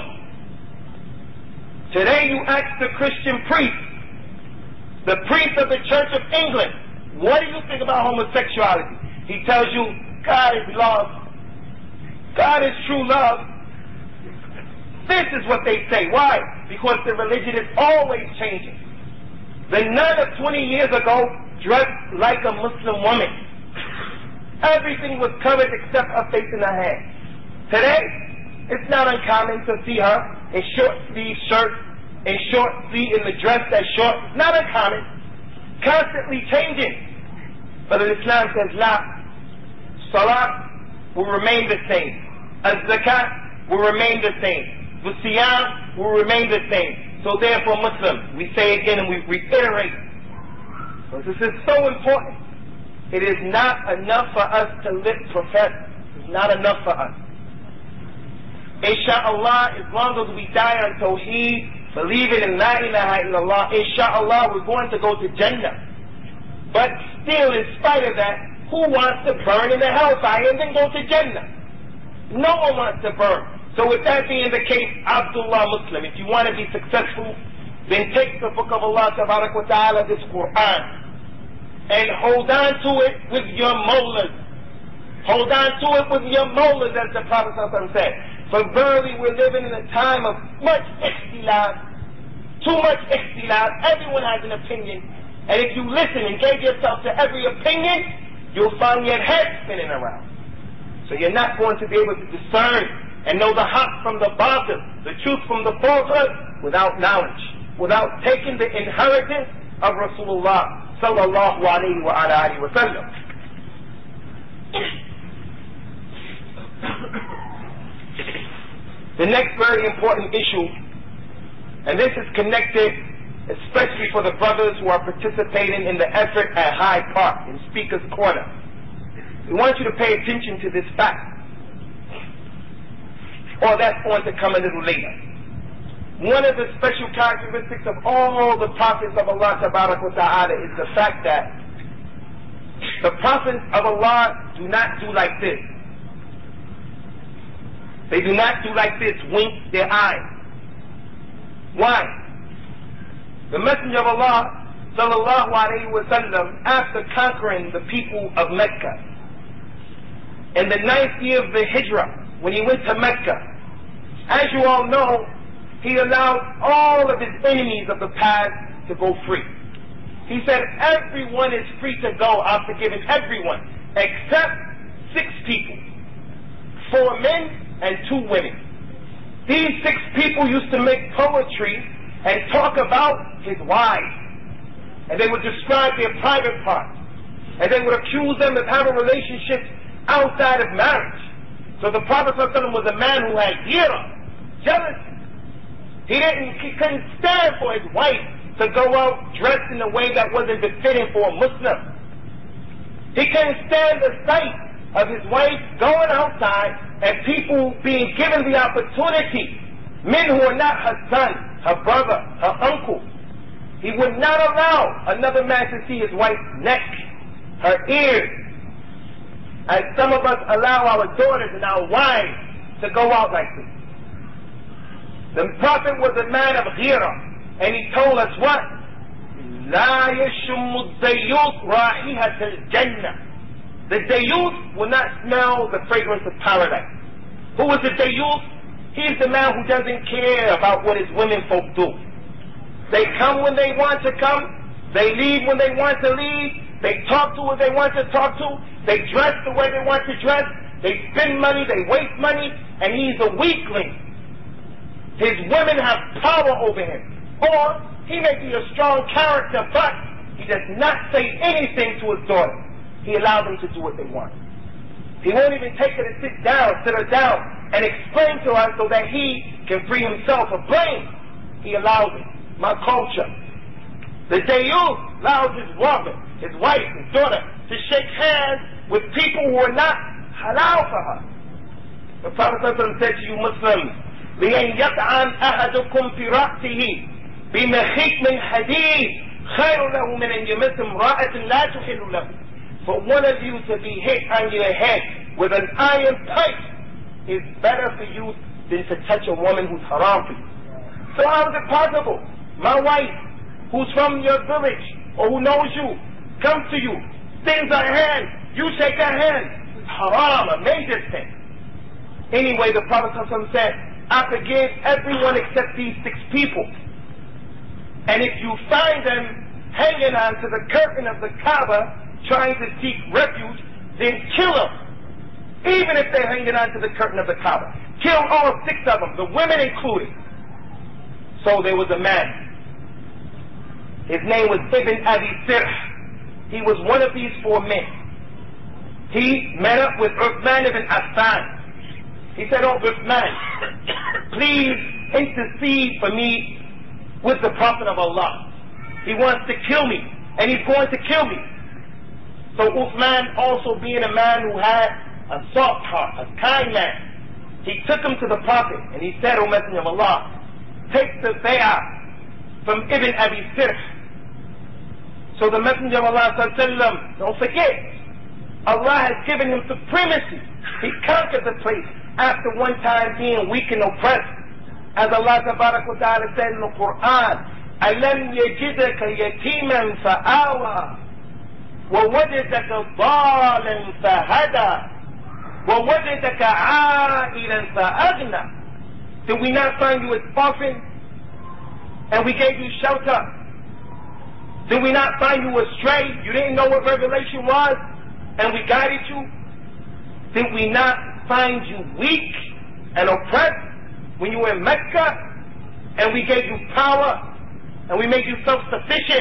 Today you ask the Christian priest, the priest of the Church of England, what do you think about homosexuality? He tells you, God is love. God is true love. This is what they say. Why? Because the religion is always changing. The nun of twenty years ago dressed like a Muslim woman. Everything was covered except her face and her hands. Today, it's not uncommon to see her in short sleeve shirts, in short sleeve in the dress that's short. It's not uncommon. Constantly changing. But Islam says, la, salat will remain the same. Az-zakat will remain the same. The siyam will remain the same. So therefore, Muslims, we say again and we reiterate, because this is so important. It is not enough for us to lip profess. It's not enough for us. Insha'Allah, as long as we die on Tawheed, believing in La ilaha illallah, Insha'Allah, we're going to go to Jannah. But still, in spite of that, who wants to burn in the hellfire and then go to Jannah? No one wants to burn. So with that being the case, Abdullah Muslim, if you want to be successful, then take the book of Allah Tabarak wa Ta'ala, this Quran, and hold on to it with your molars. Hold on to it with your molars, as the Prophet said. For verily we're living in a time of much ikhtilaf, too much ikhtilaf. Everyone has an opinion. And if you listen and gave yourself to every opinion, you'll find your head spinning around. So you're not going to be able to discern and know the haqq from the batil, the truth from the falsehood, without knowledge, without taking the inheritance of Rasulullah sallallahu alayhi wa alihi wa sallam. The next very important issue, and this is connected especially for the brothers who are participating in the effort at Hyde Park in Speaker's Corner. We want you to pay attention to this fact, or that's going to come a little later. One of the special characteristics of all the prophets of Allah Tabarak wa Ta'ala is the fact that the prophets of Allah do not do like this. They do not do like this, wink their eyes. Why? The Messenger of Allah sallallahu alayhi wa sallam, after conquering the people of Mecca, in the ninth year of the Hijrah, when he went to Mecca, as you all know, he allowed all of his enemies of the past to go free. He said, everyone is free to go. I've forgiven everyone, except six people, four men and two women. These six people used to make poetry and talk about his wives. And they would describe their private parts. And they would accuse them of having relationships outside of marriage. So the Prophet ﷺ was a man who had ghira, jealousy. He didn't, he couldn't stand for his wife to go out dressed in a way that wasn't befitting for a Muslim. He couldn't stand the sight of his wife going outside and people being given the opportunity, men who are not her son, her brother, her uncle. He would not allow another man to see his wife's neck, her ears, as some of us allow our daughters and our wives to go out like this. The Prophet was a man of ghira, and he told us what? La yashummu ad-dayyuth ra'ihat al-jannah. The dayyuth will not smell the fragrance of paradise. Who is the dayyuth? He's the man who doesn't care about what his women folk do. They come when they want to come. They leave when they want to leave. They talk to who they want to talk to. They dress the way they want to dress. They spend money. They waste money. And he's a weakling. His women have power over him. Or he may be a strong character, but he does not say anything to his daughter. He allows them to do what they want. He won't even take her to sit down, sit her down, and explain to her so that he can free himself of blame. He allows it. My culture. The dayyuth allows his woman, his wife, his daughter, to shake hands with people who are not halal for her. The Prophet said to you Muslims, لِأَنْ يَطْعَنْ أَحَدُكُمْ فِي رَأْسِهِ بِمَخِيطٍ مِنْ حَدِيدٍ خَيْرٌ لَهُ مِنْ أَنْ يَمَسَّ امْرَأَةٍ لَا تُحِلُّ لَهُ. For one of you to be hit on your head with an iron pipe is better for you than to touch a woman who's haram for you. So how is it possible? My wife, who's from your village, or who knows you, comes to you, extends her hand, you shake her hand. It's haram, a major sin. Anyway, the Prophet said, I forgive everyone except these six people. And if you find them hanging on to the curtain of the Kaaba, trying to seek refuge, then kill them. Even if they're hanging on to the curtain of the Kaaba. Kill all six of them, the women included. So there was a man. His name was Ibn Abi Sirh. He was one of these four men. He met up with Uthman ibn Affan. He said, oh Uthman, please intercede for me with the Prophet of Allah. He wants to kill me, and he's going to kill me. So Uthman, also being a man who had a soft heart, a kind man, he took him to the Prophet, and he said, O Messenger of Allah, take the bay'ah from Ibn Abi Sirh. So the Messenger of Allah sallallahu, don't forget, Allah has given him supremacy. He conquered the place after one time being weak and oppressed. As Allah Tabarak wa Ta'ala said in the Quran, أَلَمْ يَجِدَكَ يَتِيمًا فَآوَى وَوَجَدَكَ ضَالًا فَهَدَى وَوَجَدَكَ عَائِلًا فَأَغْنَى. Did we not find you as orphan and we gave you shelter? Did we not find you astray? You didn't know what revelation was and we guided you? Did we not find you weak and oppressed when you were in Mecca and we gave you power and we made you self-sufficient?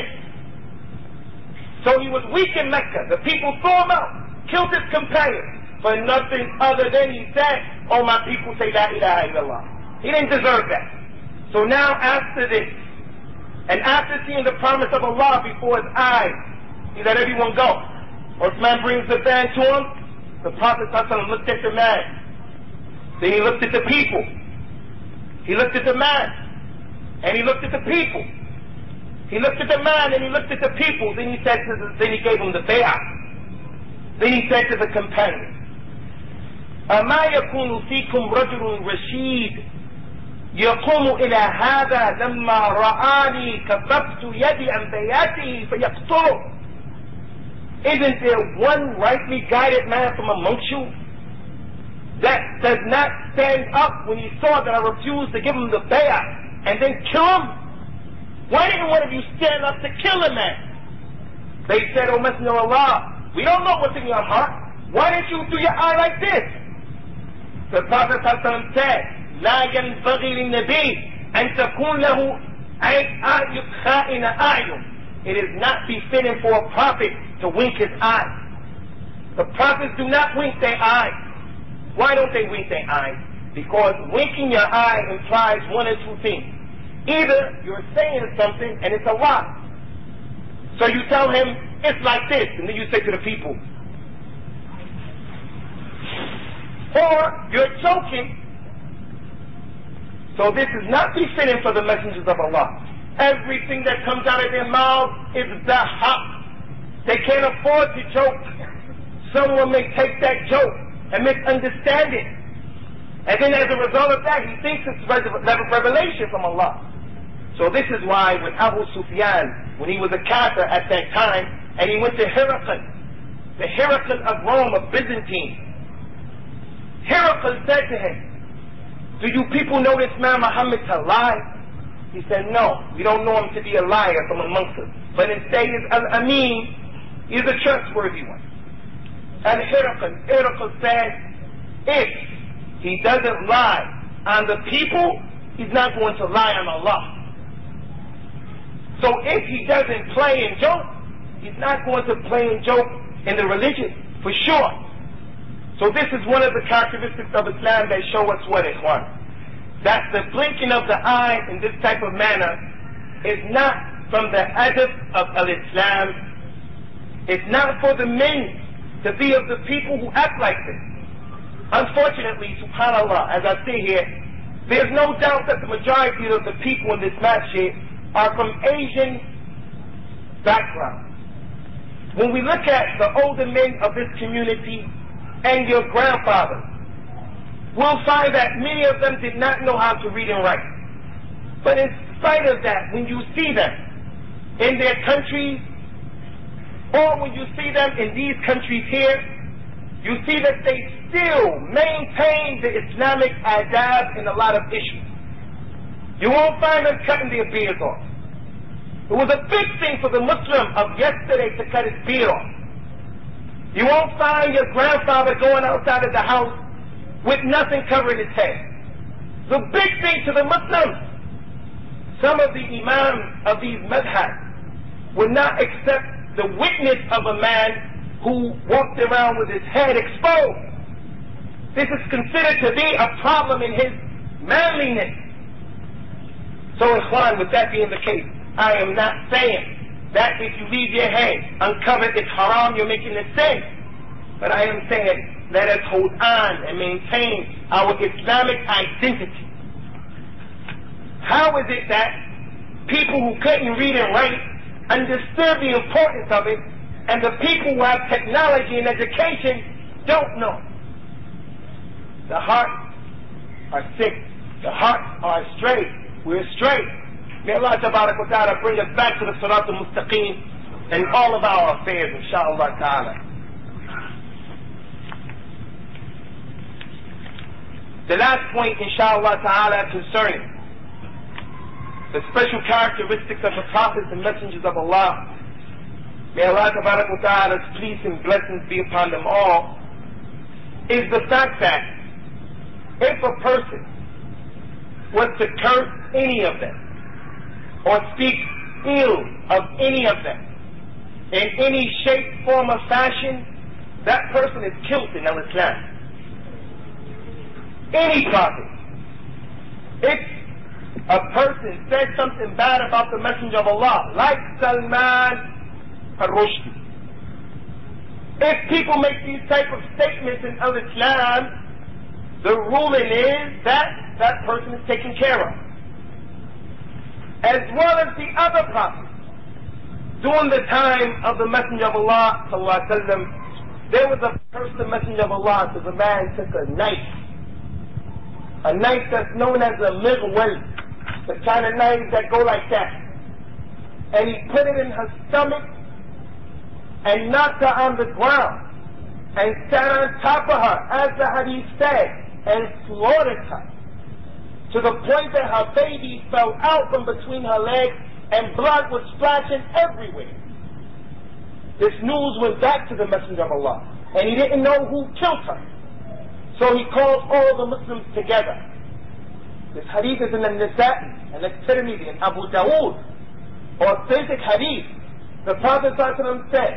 So he was weak in Mecca. The people threw him out, killed his companion for nothing other than he said, oh my people say La ilaha illallah. He didn't deserve that. So now after this, and after seeing the promise of Allah before his eyes, he let everyone go. Uthman brings the band to him. The Prophet looked at the man. Then he looked at the people. He looked at the man. And he looked at the people. He looked at the man and he looked at the people. Then he said to the, then he gave him the bay'ah. Then he said to the companion, أما يكون فيكم رجل رشيد يقوم إلى هذا لما رآني كففت يدي عن بياته فيقتله. Isn't there one rightly guided man from amongst you that does not stand up when he saw that I refused to give him the bay'ah and then kill him? Why didn't one of you stand up to kill a man? They said, O Messenger of Allah, we don't know what's in your heart. Why didn't you do your eye like this? The Prophet said, لا ينبغي للنبي أن تكون له أعين خائن أعين. It is not befitting for a prophet to wink his eye. The prophets do not wink their eyes. Why don't they wink their eyes? Because winking your eye implies one or two things. Either you're saying something and it's a lie. So you tell him, it's like this, and then you say to the people. Or you're joking. So this is not befitting for the messengers of Allah. Everything that comes out of their mouths is dahaq. They can't afford to joke. Someone may take that joke and misunderstand it. And then as a result of that, he thinks it's revelation from Allah. So this is why when Abu Sufyan, when he was a kafir at that time, and he went to Herakl, the Herakl of Rome, of Byzantine, Herakl said to him, do you people know this man Muhammad to lie? He said, no, we don't know him to be a liar from amongst us. But instead he's Al-Amin, he's a trustworthy one. And Herakl, Herakl said, if he doesn't lie on the people, he's not going to lie on Allah. So if he doesn't play and joke, he's not going to play and joke in the religion, for sure. So this is one of the characteristics of Islam that show us what it was. That the blinking of the eye in this type of manner is not from the adab of al-Islam. It's not for the men to be of the people who act like this. Unfortunately, subhanAllah, as I see here, there's no doubt that the majority of the people in this masjid are from Asian background. When we look at the older men of this community and your grandfathers, we'll find that many of them did not know how to read and write. But in spite of that, when you see them in their countries, or when you see them in these countries here, you see that they still maintain the Islamic adab in a lot of issues. You won't find them cutting their beards off. It was a big thing for the Muslim of yesterday to cut his beard off. You won't find your grandfather going outside of the house with nothing covering his head. It's a big thing to the Muslims. Some of the imams of these madhabs would not accept the witness of a man who walked around with his head exposed. This is considered to be a problem in his manliness. So, Ikhwan, with that being the case, I am not saying that if you leave your head uncovered, it's haram, you're making a sin. But I am saying, let us hold on and maintain our Islamic identity. How is it that people who couldn't read and write understood the importance of it, and the people who have technology and education don't know? The hearts are sick. The hearts are astray. We're astray. May Allah Tabarak wa Ta'ala bring us back to the Sirat al-Mustaqim in all of our affairs, inshaAllah Ta'ala. The last point, inshaAllah Ta'ala, concerning the special characteristics of the prophets and messengers of Allah, may Allah Tabarak wa Ta'ala's peace and blessings be upon them all, is the fact that if a person was to curse any of them, or speak ill of any of them, in any shape, form, or fashion, that person is killed in al-Islam. Any prophet. If a person says something bad about the Messenger of Allah, like Salman al-Rushdie, if people make these type of statements in al-Islam, the ruling is that that person is taken care of. As well as the other prophets. During the time of the Messenger of Allah, sallallahu alaihi wasallam, there was a person, the Messenger of Allah, so the man took a knife. A knife that's known as a mighwal, the kind of knives that go like that. And he put it in her stomach and knocked her on the ground and sat on top of her, as the hadith said, and slaughtered her, to the point that her baby fell out from between her legs and blood was splashing everywhere. This news went back to the Messenger of Allah, and he didn't know who killed her. So he called all the Muslims together. This hadith is in the Nisa'i and the Tirmidhi and Abu Dawood, authentic hadith. The Prophet ﷺ said,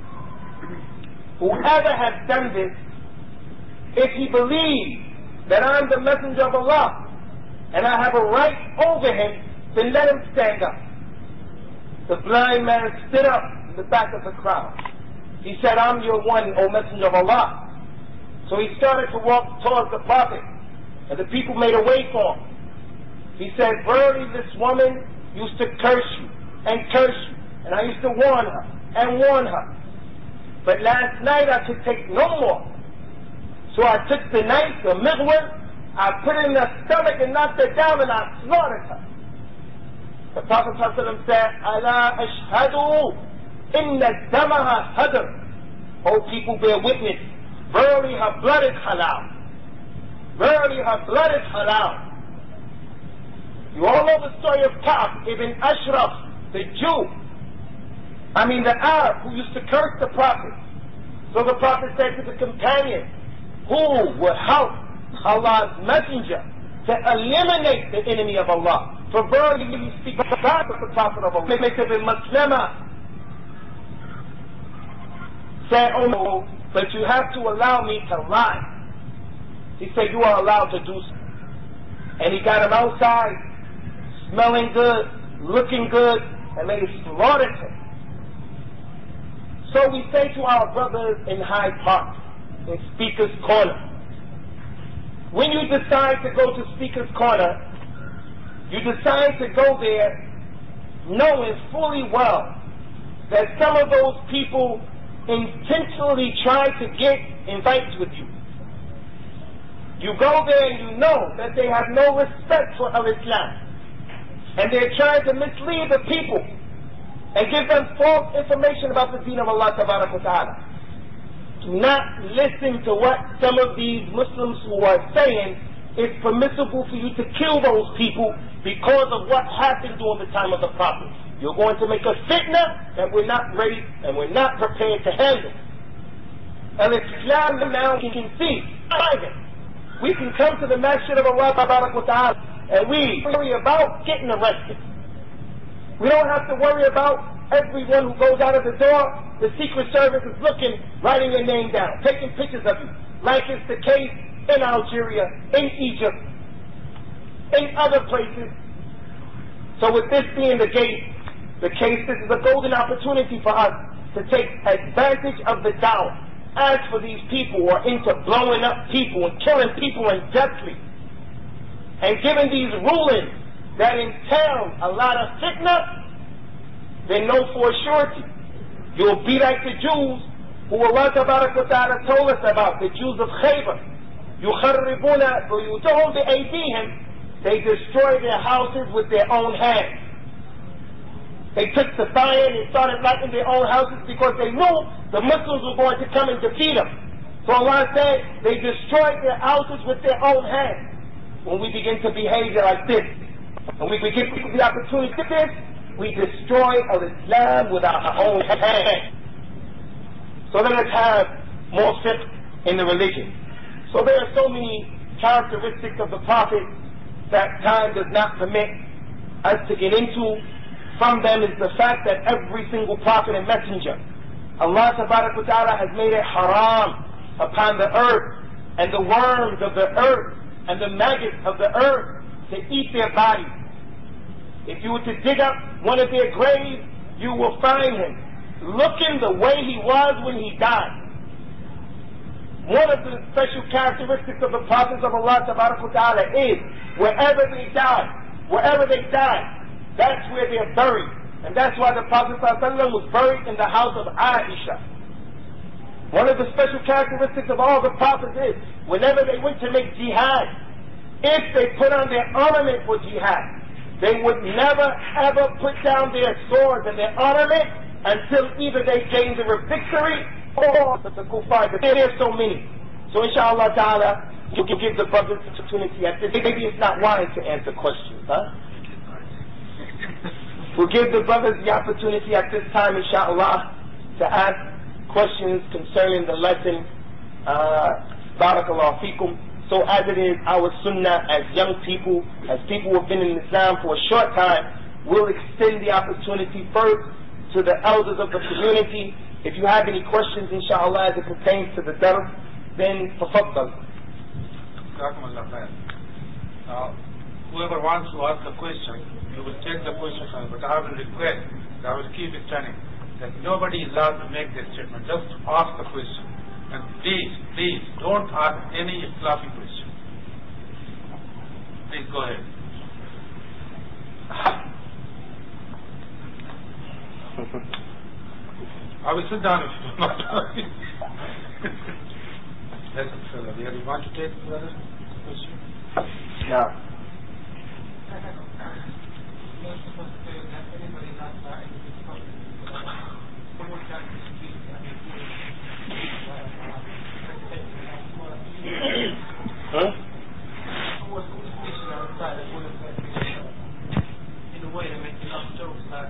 whoever has done this, if he believes that I'm the Messenger of Allah and I have a right over him, then let him stand up. The blind man stood up in the back of the crowd. He said, I'm your one, O Messenger of Allah. So he started to walk towards the Prophet, and the people made a way for him. He said, verily this woman used to curse you and curse you, and I used to warn her and warn her. But last night I could take no more. So I took the knife, the mighwal, I put it in her stomach and knocked her down, and I slaughtered her. The Prophet ﷺ said, Ala ashhadu inna damaha hadr. O people, bear witness. Verily her blood is halal. Verily her blood is halal. You all know the story of Ka'b ibn Ashraf, the Jew. I mean the Arab who used to curse the Prophet. So the Prophet said to the companion, who will help Allah's messenger to eliminate the enemy of Allah? For verily you speak about the Prophet of Allah. Make of a Muslimah. Said, oh no, but you have to allow me to lie. He said, you are allowed to do so. And he got him outside, smelling good, looking good, and they slaughtered him. So we say to our brothers in Hyde Park, in Speaker's Corner, when you decide to go to Speaker's Corner, you decide to go there knowing fully well that some of those people intentionally try to get invites with you. You go there and you know that they have no respect for Al-Islam, and they're trying to mislead the people. and give them false information about the deen of Allah Tabarak wa Ta'ala. Do not listen to what some of these Muslims who are saying it's permissible for you to kill those people because of what happened during the time of the Prophet. You're going to make a fitna that we're not ready and we're not prepared to handle. And Islam now you can see, we can come to the masjid of Allah Tabarak wa Ta'ala and we worry about getting arrested. We don't have to worry about everyone who goes out of the door. The Secret Service is looking, writing your name down, taking pictures of you, like it's the case in Algeria, in Egypt, in other places. So with this being the case, the case, this is a golden opportunity for us to take advantage of the da'wah. As for these people who are into blowing up people and killing people unjustly, and giving these rulings that entail a lot of fitna, they know for a surety you'll be like the Jews who Allah Tabarak wa Ta'ala told us about, the Jews of Khaybar. يُخَرِّبُونَ بُيُوتَهُمْ بِأَيْدِيهِمْ. They destroy their houses with their own hands. They took the fire and they started lighting their own houses because they knew the Muslims were going to come and defeat them. So Allah said they destroyed their houses with their own hands. When we begin to behave like this, and we begin to the opportunity to this, we destroy al-Islam with our own hands. So let us have more fiqh in the religion. So there are so many characteristics of the Prophet that time does not permit us to get into. From them is the fact that every single prophet and messenger, Allah Tabarak wa Ta'ala has made it haram upon the earth, and the worms of the earth and the maggots of the earth to eat their bodies. If you were to dig up one of their graves, you will find him looking the way he was when he died. One of the special characteristics of the prophets of Allah Tabarak wa Ta'ala is wherever they die, wherever they die, that's where they're buried. And that's why the Prophet ﷺ was buried in the house of Aisha. One of the special characteristics of all the prophets is whenever they went to make jihad, if they put on their armament for jihad, they would never ever put down their swords and their armament until either they gained the victory or the kuffar. There's so many. So inshallah ta'ala, you can give the brothers the opportunity at this. Maybe it's not wise to answer questions, huh? We'll give the brothers the opportunity at this time, inshallah, to ask questions concerning the lesson. Uh, Barakallahu feekum. So as it is our sunnah as young people, as people who have been in Islam for a short time, we'll extend the opportunity first to the elders of the community. If you have any questions, inshallah, as it pertains to the dars, then tafaddal. Uh, whoever wants to ask a question, you will take the question from me, but I will request, I will keep it turning, that nobody is allowed to make this statement. Just ask the question. And please, please, don't ask any Islamic question. Please go ahead. I will sit down if you do not. Yes, sir. Do you want to take the other question? Yeah. Huh? In a way, they make enough jokes like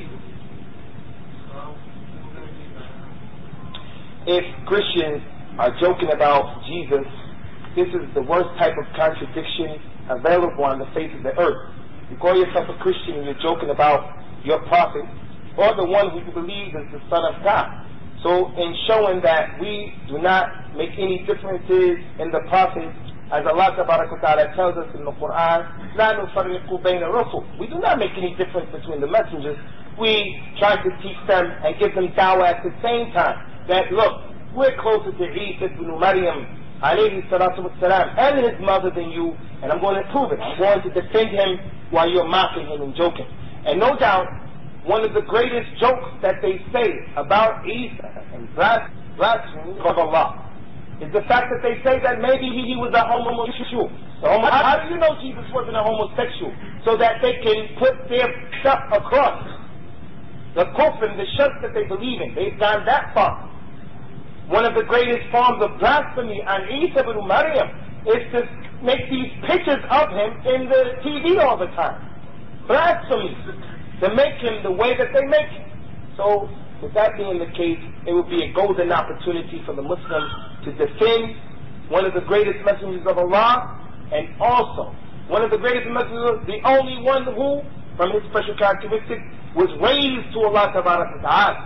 if Christians are joking about Jesus, this is the worst type of contradiction available on the face of the earth. You call yourself a Christian and you're joking about your prophet or the one who you believe is the Son of God. So in showing that we do not make any differences in the prophets, as Allah Ta'ala tells us in the Quran, لَا نُفَرِّقُ بَيْنَ الرُّسُلِ. We do not make any difference between the messengers. We try to teach them and give them da'wah at the same time. That look, we're closer to Isa ibn Maryam alayhi salatu wassalam and his mother than you, and I'm going to prove it. I'm going to defend him while you're mocking him and joking. And no doubt, one of the greatest jokes that they say about Isa and blasphemy of Allah is the fact that they say that maybe he, he was a homosexual. So homo- how do you know Jesus wasn't a homosexual? So that they can put their stuff across. the kufr and the shirk that they believe in. They've gone that far. One of the greatest forms of blasphemy on Isa ibn Maryam is to make these pictures of him in the T V all the time. Blasphemy. To make him the way that they make him. So, with that being the case, it would be a golden opportunity for the Muslims to defend one of the greatest messengers of Allah, and also one of the greatest messengers, the only one who, from his special characteristic, was raised to Allah Tabaraka wa Ta'ala,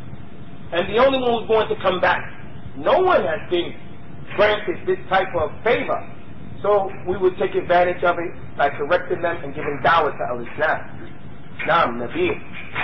and the only one who's going to come back. No one has been granted this type of favor, so we would take advantage of it by correcting them and giving dawah to al-Islam. Naam, Nabi.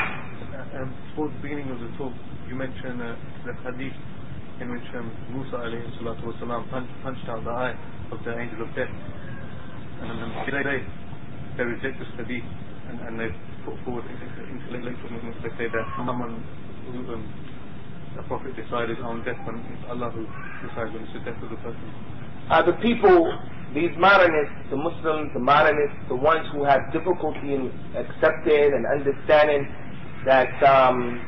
Um, towards the beginning of the talk, you mentioned uh, the hadith in which um, Musa alayhi salatu wasalam punched, punched out the eye of the angel of death. And um, today they reject this hadith and, and they put forward intellectual, they say that someone who, um, a prophet decided on death when it's Allah who decides when it's the death of the person. Uh, the people, these modernists, the Muslims, the modernists, the ones who have difficulty in accepting and understanding that um,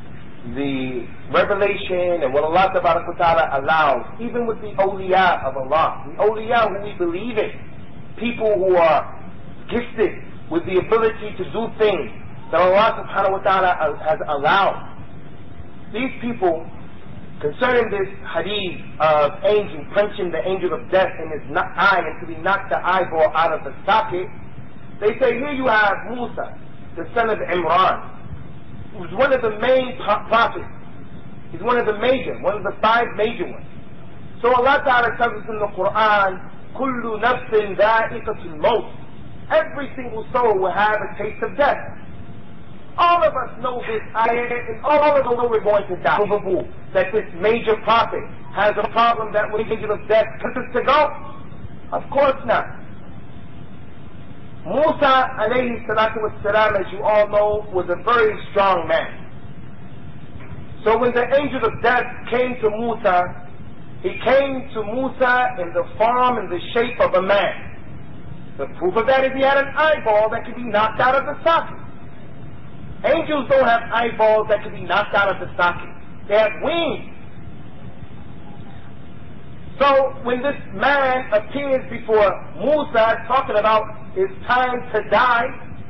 the revelation and what Allah Ta'ala allows, even with the awliya of Allah, the awliya who we believe in, people who are gifted with the ability to do things that Allah Subhanahu wa Ta'ala has allowed. These people, concerning this hadith of angel punching the angel of death in his eye until he knocked the eyeball out of the socket, they say, here you have Musa, the son of Imran, who's one of the main prophets. He's one of the major, one of the five major ones. So Allah Ta'ala tells us in the Quran, Kullu nafsin dha'iqatul maut. Every single soul will have a taste of death. All of us know this ayah, and all of us know we're going to die. That this major prophet has a problem that when the angel of death comes to go? Of course not. Musa alayhi salatu wassalam, as you all know, was a very strong man. So when the angel of death came to Musa, he came to Musa in the form and the shape of a man. The proof of that is he had an eyeball that could be knocked out of the socket. Angels don't have eyeballs that can be knocked out of the socket. They have wings. So when this man appears before Musa talking about it's time to die,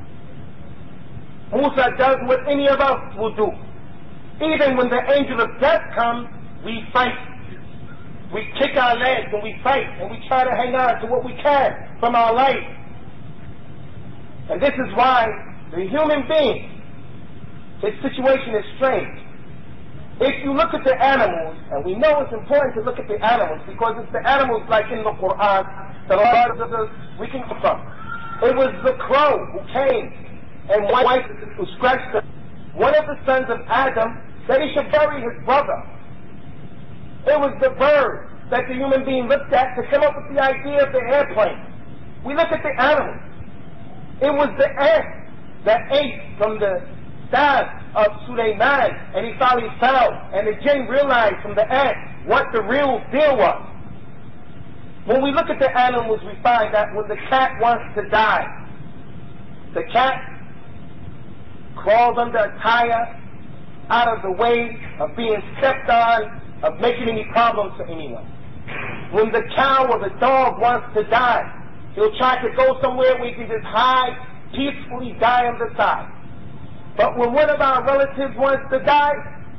Musa does what any of us will do. Even when the angel of death comes, we fight. We kick our legs and we fight and we try to hang on to what we can from our life. And this is why the human being, his situation is strange. If you look at the animals, and we know it's important to look at the animals because it's the animals like in the Quran that a lot of us we can come from. It was the crow who came and wiped, who scratched the, one of the sons of Adam that he should bury his brother. It was the bird that the human being looked at to come up with the idea of the airplane. We look at the animals. It was the ant that ate from the staff of Sulaiman, and he finally fell, and the jinn realized from the ant what the real deal was. When we look at the animals, we find that when the cat wants to die, the cat crawls under a tire out of the way of being stepped on, of making any problems for anyone. When the cow or the dog wants to die, he'll try to go somewhere where he can just hide, peacefully die on the side. But when one of our relatives wants to die,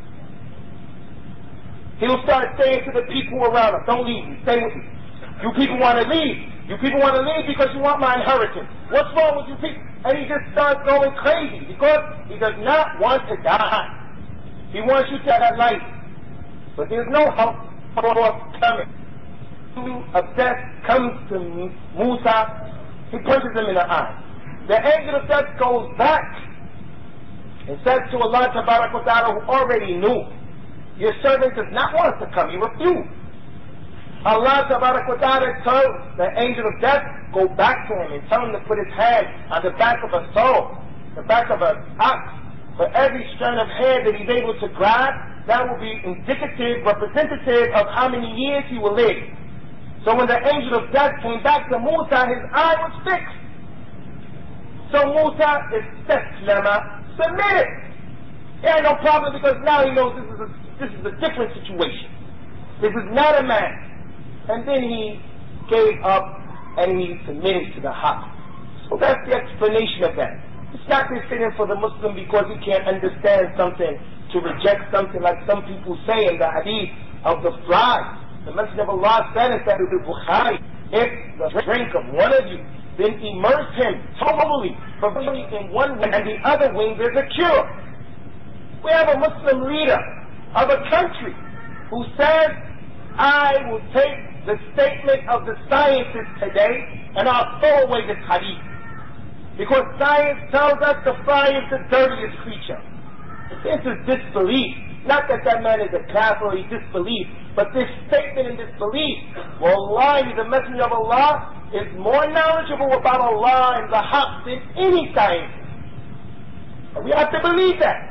he'll start saying to the people around him, don't leave me, stay with me. You people want to leave. You people want to leave because you want my inheritance. What's wrong with you people? And he just starts going crazy because he does not want to die. He wants you to have life. But there's no help forthcoming. Of death comes to Musa, he punches him in the eye. The angel of death goes back and says to Allah Tabaraka wa Ta'ala, who already knew, your servant does not want to come, he refused. Allah Tabaraka wa Ta'ala tells the angel of death, go back to him and tell him to put his hand on the back of a soul, the back of an ox. For every strand of hair that he's able to grab, that will be indicative, representative of how many years he will live. So when the angel of death came back to Musa, his eye was fixed. So Musa is taslama, submitted. He had no problem because now he knows this is a, this is a different situation. This is not a man. And then he gave up and he submitted to the haqq. So that's the explanation of that. It's not befitting for the Muslim because he can't understand something to reject something like some people say in the hadith of the fly. The Messenger of Allah said in Sahih al-Bukhari, if the drink of one of you, then immerse him totally, for in one wing and the other wing there's a cure. We have a Muslim leader of a country who says, I will take the statement of the scientists today and I'll throw away this hadith. Because science tells us the fly is the dirtiest creature. This is disbelief. Not that that man is a kafir or he disbelieves, but this statement and this belief, wallahi, the Messenger of Allah is more knowledgeable about Allah and the haqq than any scientist. And we have to believe that.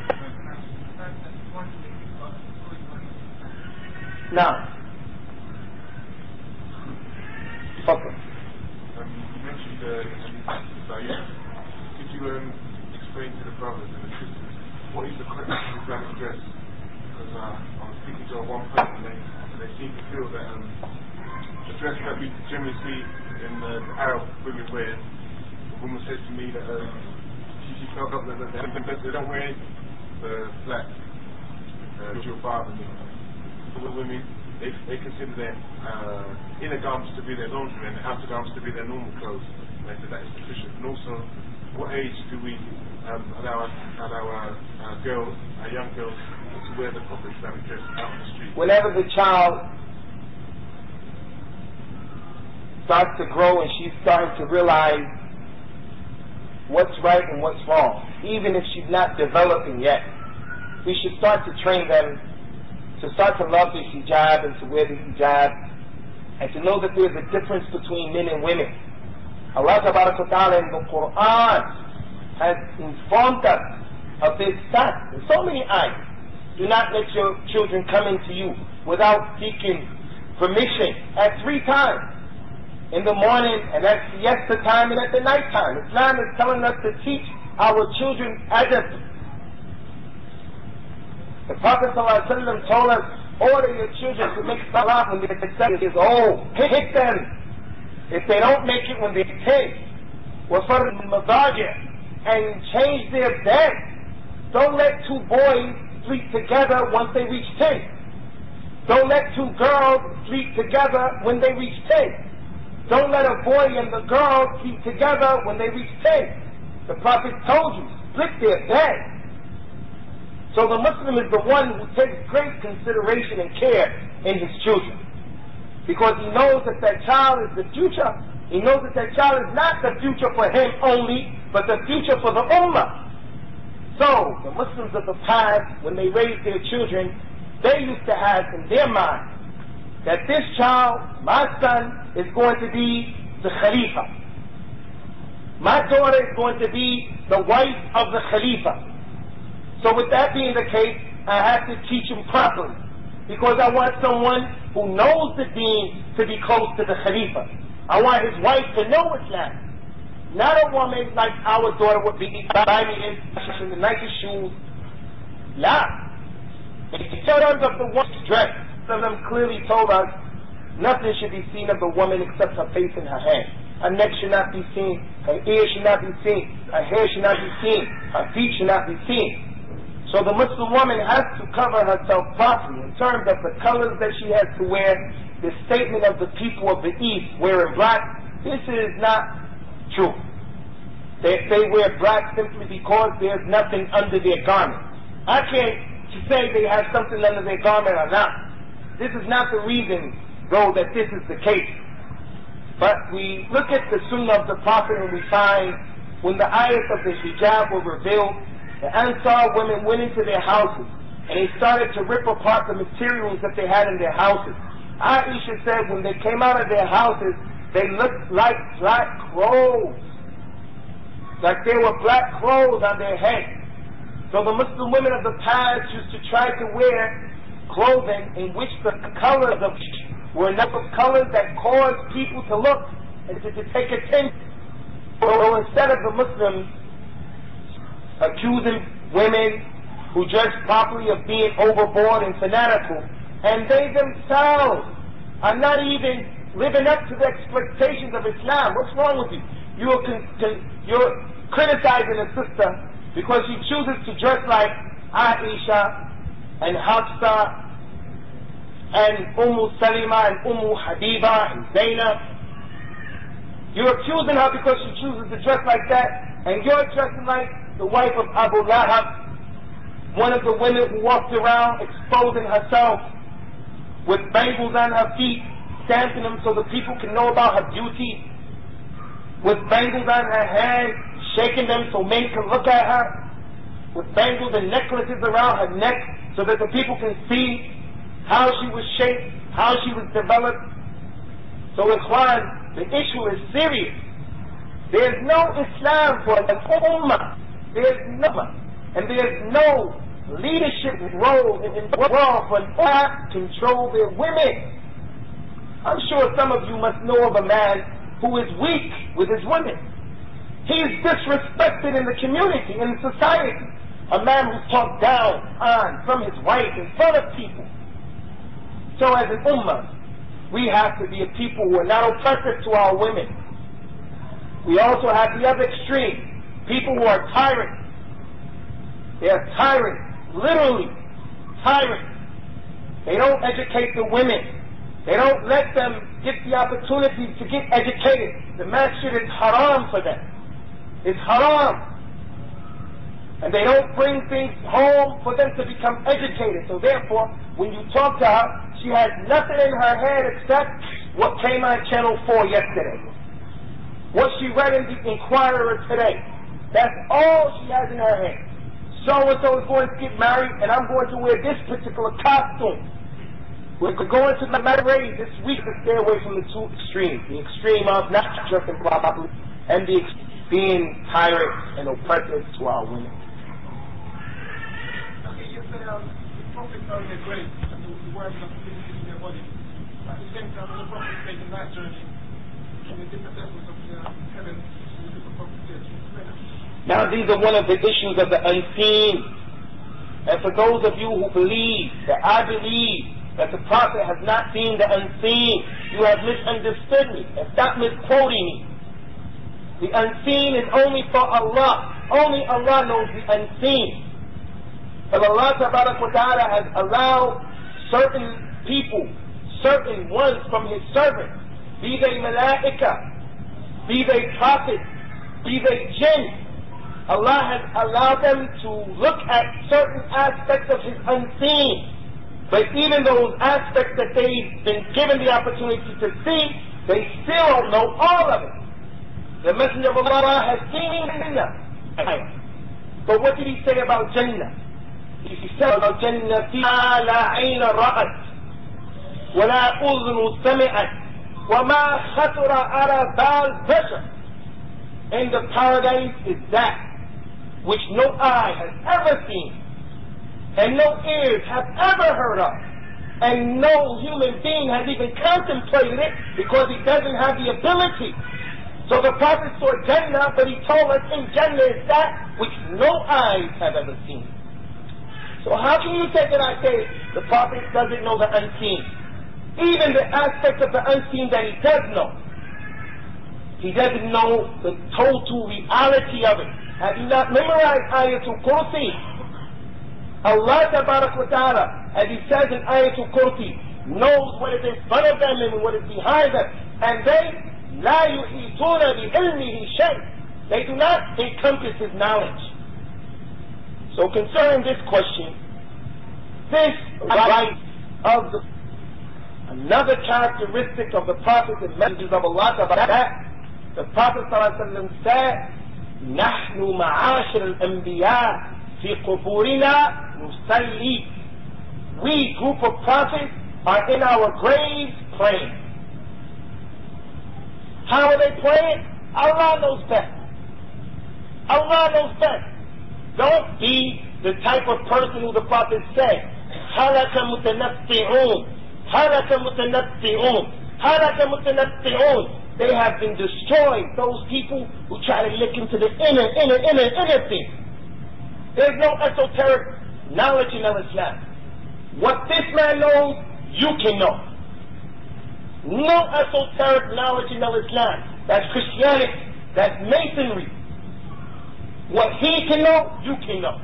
Now, okay. Um, you mentioned uh, could you um, explain to the brothers and the sisters what is the correct Islamic dress? Because uh, I was speaking to one person and they, and they seem to feel that um, the dress that we generally see in uh, the Arab women wear, the woman said to me that um, she, she felt that, that, that they, they don't wear any uh, black uh, jilbab and the women, they, they consider their uh, inner garments to be their lingerie and the outer garments to be their normal clothes. And they said that is sufficient. And also, what age do we um, allow, allow our, our girls, our young girls, to wear the proper Islamic dress out on the street? Whenever the child starts to grow and she's starting to realize what's right and what's wrong, even if she's not developing yet, we should start to train them to start to love the hijab and to wear the hijab and to know that there's a difference between men and women. Allah Ta'ala in the Quran has informed us of this fact. There's so many ayahs. Do not let your children come into you without seeking permission at three times. In the morning and at siesta time and at the night time. Islam is telling us to teach our children adab. The Prophet ﷺ told us, order your children to make salah when they're seven years old. Hit them. If they don't make it when they're ten, وَفَرْض الْمَضَاجِعِ, and change their bed. Don't let two boys sleep together once they reach ten. Don't let two girls sleep together when they reach ten. Don't let a boy and the girl sleep together when they reach ten. The Prophet told you, split their bed. So the Muslim is the one who takes great consideration and care in his children. Because he knows that that child is the future. He knows that that child is not the future for him only, but the future for the Ummah. So, the Muslims of the past, when they raised their children, they used to have in their mind that this child, my son, is going to be the Khalifa. My daughter is going to be the wife of the Khalifa. So with that being the case, I have to teach him properly. Because I want someone who knows the deen to be close to the Khalifa. I want his wife to know Islam. Not a woman like our daughter would be, buy me in the nicest shoes. La. In terms of the woman's dress, some of them clearly told us nothing should be seen of the woman except her face and her hand. Her neck should not be seen, her ears should not be seen, her hair should not be seen, her feet should not be seen. So the Muslim woman has to cover herself properly in terms of the colors that she has to wear. The statement of the people of the East wearing black, this is not true. They, they wear black simply because there's nothing under their garment. I can't say they have something under their garment or not. This is not the reason, though, that this is the case. But we look at the Sunnah of the Prophet and we find when the ayahs of the hijab were revealed, the Ansar women went into their houses and they started to rip apart the materials that they had in their houses. Aisha said when they came out of their houses, they looked like black crows. Like there were black crows on their heads. So the Muslim women of the past used to try to wear clothing in which the colors of were enough of colors that caused people to look and to, to take attention. So instead of the Muslims accusing women who dress properly of being overboard and fanatical, and they themselves are not even living up to the expectations of Islam. What's wrong with you? You're, con- con- you're criticizing a sister because she chooses to dress like Aisha and Hafsa and Umm Salima and Umm Habiba and Zainab. You're accusing her because she chooses to dress like that, and you're dressing like the wife of Abu Lahab, one of the women who walked around exposing herself with bangles on her feet, stamping them so the people can know about her beauty, with bangles on her hands, shaking them so men can look at her, with bangles and necklaces around her neck so that the people can see how she was shaped, how she was developed. So Ikhwan, the issue is serious. There's no Islam for an ummah. There's no, and there's no leadership role in the world for an ummah to control their women. I'm sure some of you must know of a man who is weak with his women. He's disrespected in the community, in society. A man who's talked down on from his wife in front of people. So as an ummah, we have to be a people who are not oppressive to our women. We also have the other extreme, people who are tyrants. They are tyrants, literally tyrants. They don't educate the women. They don't let them get the opportunity to get educated. The masjid is haram for them. It's haram. And they don't bring things home for them to become educated. So therefore, when you talk to her, she has nothing in her head except what came on Channel four yesterday. What she read in the Inquirer today. That's all she has in her head. So-and-so is going to get married, and I'm going to wear this particular costume. We're going to the marriage this week to stay away from the two extremes. The extreme of not dressing properly, and the ex- being tyrant and oppressive to our women. Okay, you said um, the Prophet only agreed to the words of in their body. At the same time, when the Prophet is taking that journey, in the different levels of the heaven, the different properties. Now these are one of the issues of the unseen. And for those of you who believe that I believe that the Prophet has not seen the unseen, you have misunderstood me and stop misquoting me. The unseen is only for Allah. Only Allah knows the unseen. But Allah Ta'ala has allowed certain people, certain ones from His servants, be they malaika, be they prophets, be they jinn, Allah has allowed them to look at certain aspects of His unseen. But even those aspects that they've been given the opportunity to see, they still don't know all of it. The Messenger of Allah has seen Jannah. But what did he say about Jannah? He said about Jannah, فِيهَا لَا عَيْنَ رَأَتْ وَلَا أُذْنُ سَمِعَتْ وَمَا خَطَرَ عَلَى بَالِ بَشَرٍ. In the paradise is that which no eye has ever seen, and no ears have ever heard of, and no human being has even contemplated it because he doesn't have the ability. So the Prophet saw Jannah, but he told us in Jannah is that which no eyes have ever seen. So how can you say that I say the Prophet doesn't know the unseen? Even the aspects of the unseen that he does know, he doesn't know the total reality of it. Have you not memorized Ayatul Kursi? Allah Ta'ala, as He says in Ayatul Kursi, knows what is in front of them and what is behind them. And they, لا يحيطون بعلمه شيء. They do not encompass His knowledge. So concerning this question, this right of the, another characteristic of the prophets and messengers of Allah Ta'ala, the Prophet ﷺ said, نحن معاشر الأنبياء في قبورنا نصلي. We, group of prophets, are in our graves praying. How are they praying? Allah knows best. Allah knows best. Don't be the type of person who the Prophet said, هلك متنطعون هلك متنطعون هلك متنطعون. They have been destroyed, those people who try to look into the inner, inner, inner, inner thing. There's no esoteric knowledge in Islam. What this man knows, you can know. No esoteric knowledge in Islam. That's Christianity. That's Masonry. What he can know, you can know.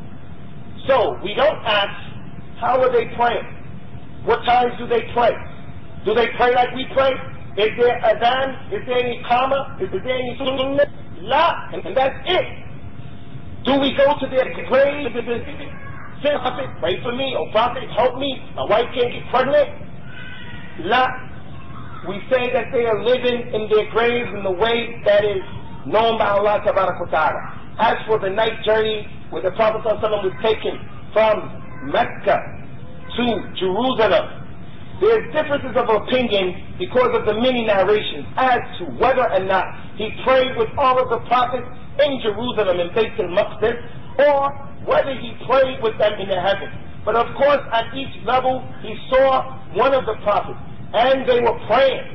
So we don't ask, how are they praying? What times do they pray? Do they pray like we pray? Is there adhan? Is there any comma? Is there any sunnah? La, and that's it. Do we go to their grave? Say, Prophet, pray for me. Oh, Prophet, help me. My wife can't get pregnant. La. We say that they are living in their graves in the way that is known by Allah Ta'ala. As for the night journey where the Prophet ﷺ was taken from Mecca to Jerusalem, there's differences of opinion because of the many narrations as to whether or not he prayed with all of the prophets in Jerusalem in Bayt al-Maqdis, or whether he prayed with them in the heavens. But of course, at each level, he saw one of the prophets, and they were praying.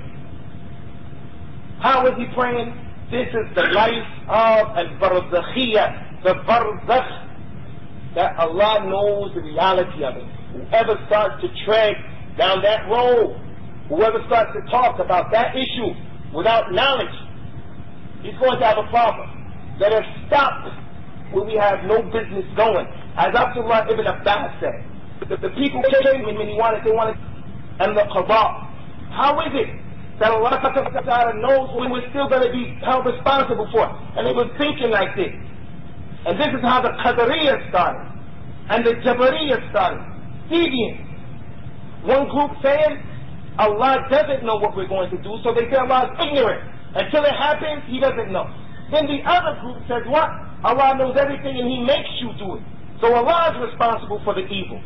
How was he praying? This is the life of al-Barzakhiyah, the Barzakh, that Allah knows the reality of it. Whoever starts to tread down that road, whoever starts to talk about that issue without knowledge, he's going to have a problem. Let us stop where we have no business going. As Abdullah ibn Abbas said, the, the people came when he wanted, they wanted, and the qada. How is it that Allah knows when we're still going to be held responsible for it? And they were thinking like this. And this is how the Qadariyah started, and the Jabariyah started. Deviant. One group saying Allah doesn't know what we're going to do, so they say Allah is ignorant. Until it happens, He doesn't know. Then the other group says what? Allah knows everything and He makes you do it. So Allah is responsible for the evil.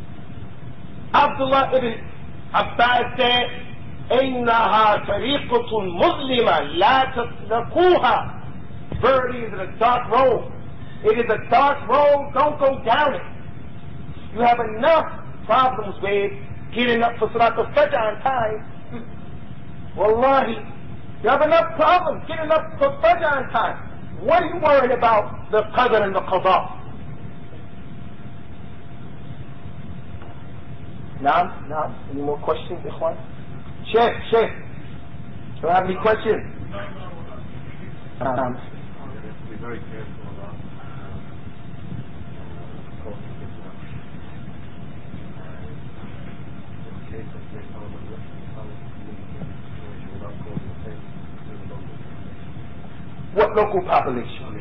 Abdullah ibn Abbas said, إِنَّهَا طَرِيقَةٌ مُظْلِمَةٌ لَا تَسْلَكُوهَا. Verily is a dark road. It is a dark road, don't go down it. You have enough problems with getting up for Salat al-Fajr on time. Wallahi, you have enough problems getting up for Fajr on time. What are you worried about the Qadr and the Qadha? Now, now, any more questions, Ikhwan? Sheikh, Sheikh, do you have any questions? Um, be very careful about what local population?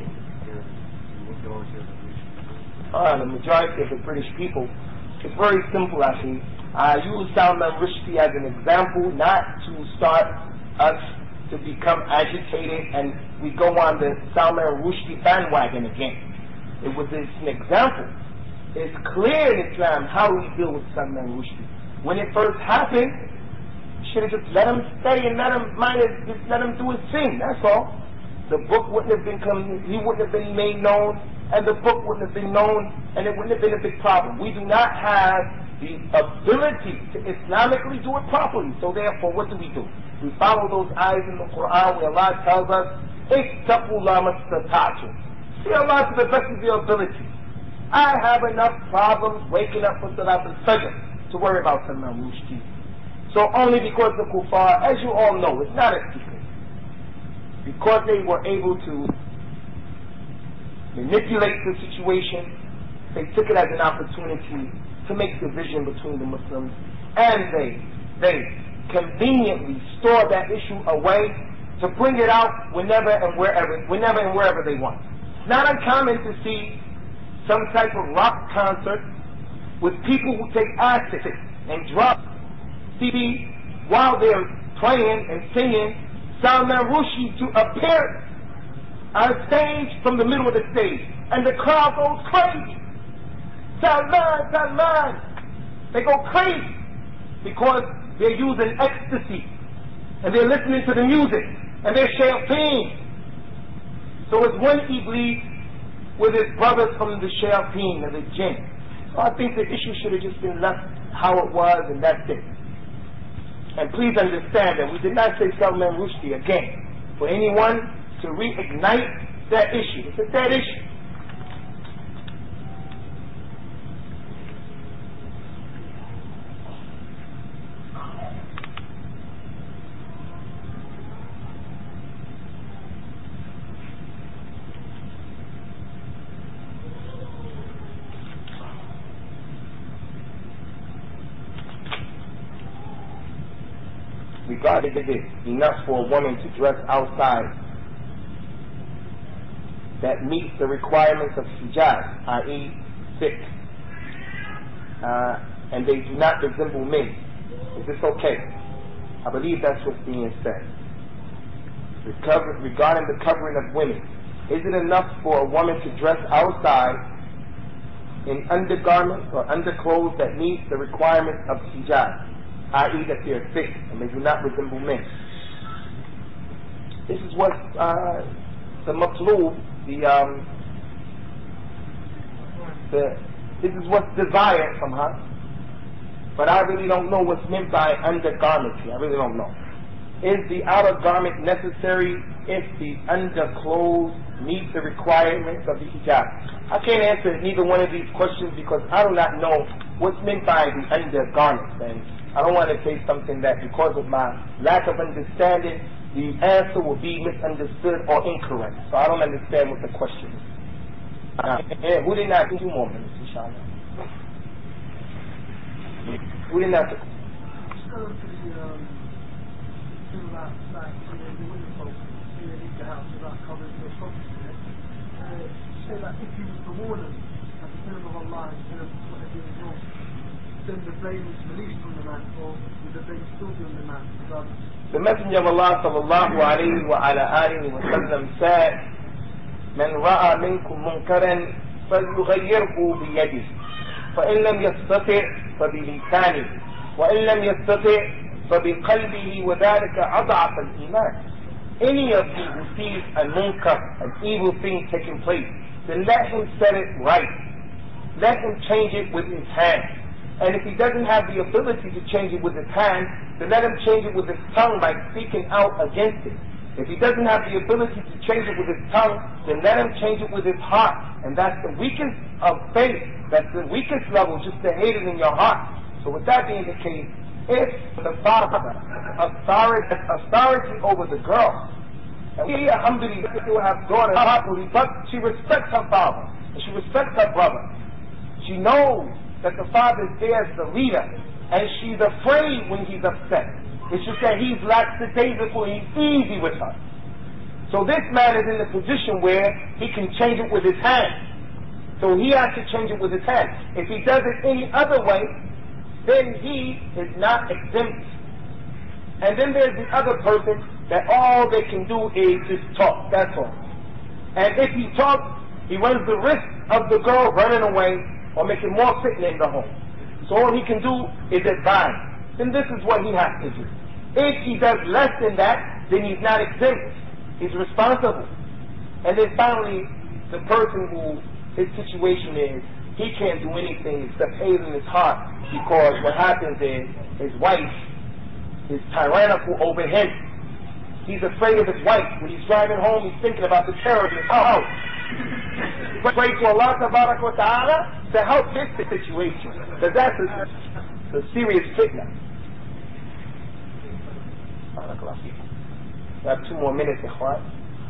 Uh, the majority of the British people. It's very simple, I think. I use Salman Rushdie as an example, not to start us to become agitated and we go on the Salman Rushdie bandwagon again. It was it's an example. It's clear in Islam how we deal with Salman Rushdie. When it first happened, you should have just let him stay and let him mind it, just let him do his thing. That's all. The book wouldn't have been come, he wouldn't have been made known, and the book wouldn't have been known, and it wouldn't have been a big problem. We do not have the ability to Islamically do it properly. So therefore, what do we do? We follow those ayahs in the Quran where Allah tells us, "Ittaqu Allah mastata'tum." See Allah to the best of your ability. I have enough problems waking up for Salat al-Fajr to worry about Salman Rushdie. So only because the kuffar, as you all know, it's not a secret, because they were able to manipulate the situation, they took it as an opportunity to make division between the Muslims, and they they conveniently store that issue away to bring it out whenever and wherever, whenever and wherever they want. It's not uncommon to see some type of rock concert with people who take acid and drop C D while they're playing and singing, Salman Rushdie to appear on stage from the middle of the stage, and the crowd goes crazy. Salman, Salman. They go crazy because they're using ecstasy and they're listening to the music and they're shayateen. So it's one Iblis with his brothers from the shayateen and the jinn. So I think the issue should have just been left how it was, and that's it. And please understand that we did not say Salman Rushdie again for anyone to reignite that issue. It's a dead issue. regarded it enough for a woman to dress outside that meets the requirements of hijab, that is thick, uh, and they do not resemble men. Is this okay? I believe that's what's being said. Recover, regarding the covering of women, is it enough for a woman to dress outside in undergarments or underclothes that meet the requirements of hijab, that is that they are thick and they do not resemble men? This is what uh, the matlub, the um, the this is what's desired from her, but I really don't know what's meant by undergarments here. I really don't know. Is the outer garment necessary if the underclothes meet the requirements of the hijab? I can't answer neither one of these questions because I do not know what's meant by the undergarments, and I don't want to say something that because of my lack of understanding, the answer will be misunderstood or incorrect. So I don't understand what the question is. Uh, yeah, who didn't ask two more minutes, inshallah? Who didn't ask? Like, like, you know, the women folk who leave the house without covering their property, uh, say that if you was to warn them at the film of Allah instead of what they're doing wrong, then the blame is released from the man, or would the blame still be on the man regardless? The Messenger of Allah sallallahu alayhi wa ala alihi wa sallam said, "Man ra'a minkum munkaran falyughayyirhu biyadihi, فإن لم يستطع فبلسانه وإن لم يستطع فبقلبه وذلك أضعف الإيمان." Any of you who sees a munkar, an evil thing taking place, then let him set it right. Let him change it with his hand. And if he doesn't have the ability to change it with his hand, then let him change it with his tongue by speaking out against it. If he doesn't have the ability to change it with his tongue, then let him change it with his heart. And that's the weakest of faith. That's the weakest level, just to hate it in your heart. So with that being the case, if the father authority, authority over the girl, and we, alhamdulillah, still have daughters properly, but she respects her father, and she respects her brother. She knows that the father is there as the leader, and she's afraid when he's upset. It's just that he's lackadaisical, he's easy with her. So this man is in a position where he can change it with his hand. So he has to change it with his hand. If he does it any other way, then he is not exempt. And then there's the other person that all they can do is just talk, that's all. And if he talks, he runs the risk of the girl running away or making more fitna in the home. So all he can do is advise. Then this is what he has to do. If he does less than that, then he's not exempt. He's responsible. And then finally, the person who his situation is, he can't do anything except hate in his heart, because what happens is his wife is tyrannical over him. He's afraid of his wife. When he's driving home, he's thinking about the terror in his house. Pray to Allah wa ta'ala to help his situation, because that's a, a serious fitna. We have two more minutes, ikhwan.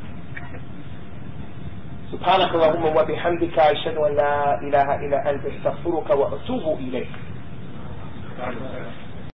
سبحانك اللهم وبحمدك أشهد أن لا إله إلا أنت أستغفرك وأتوب إليك.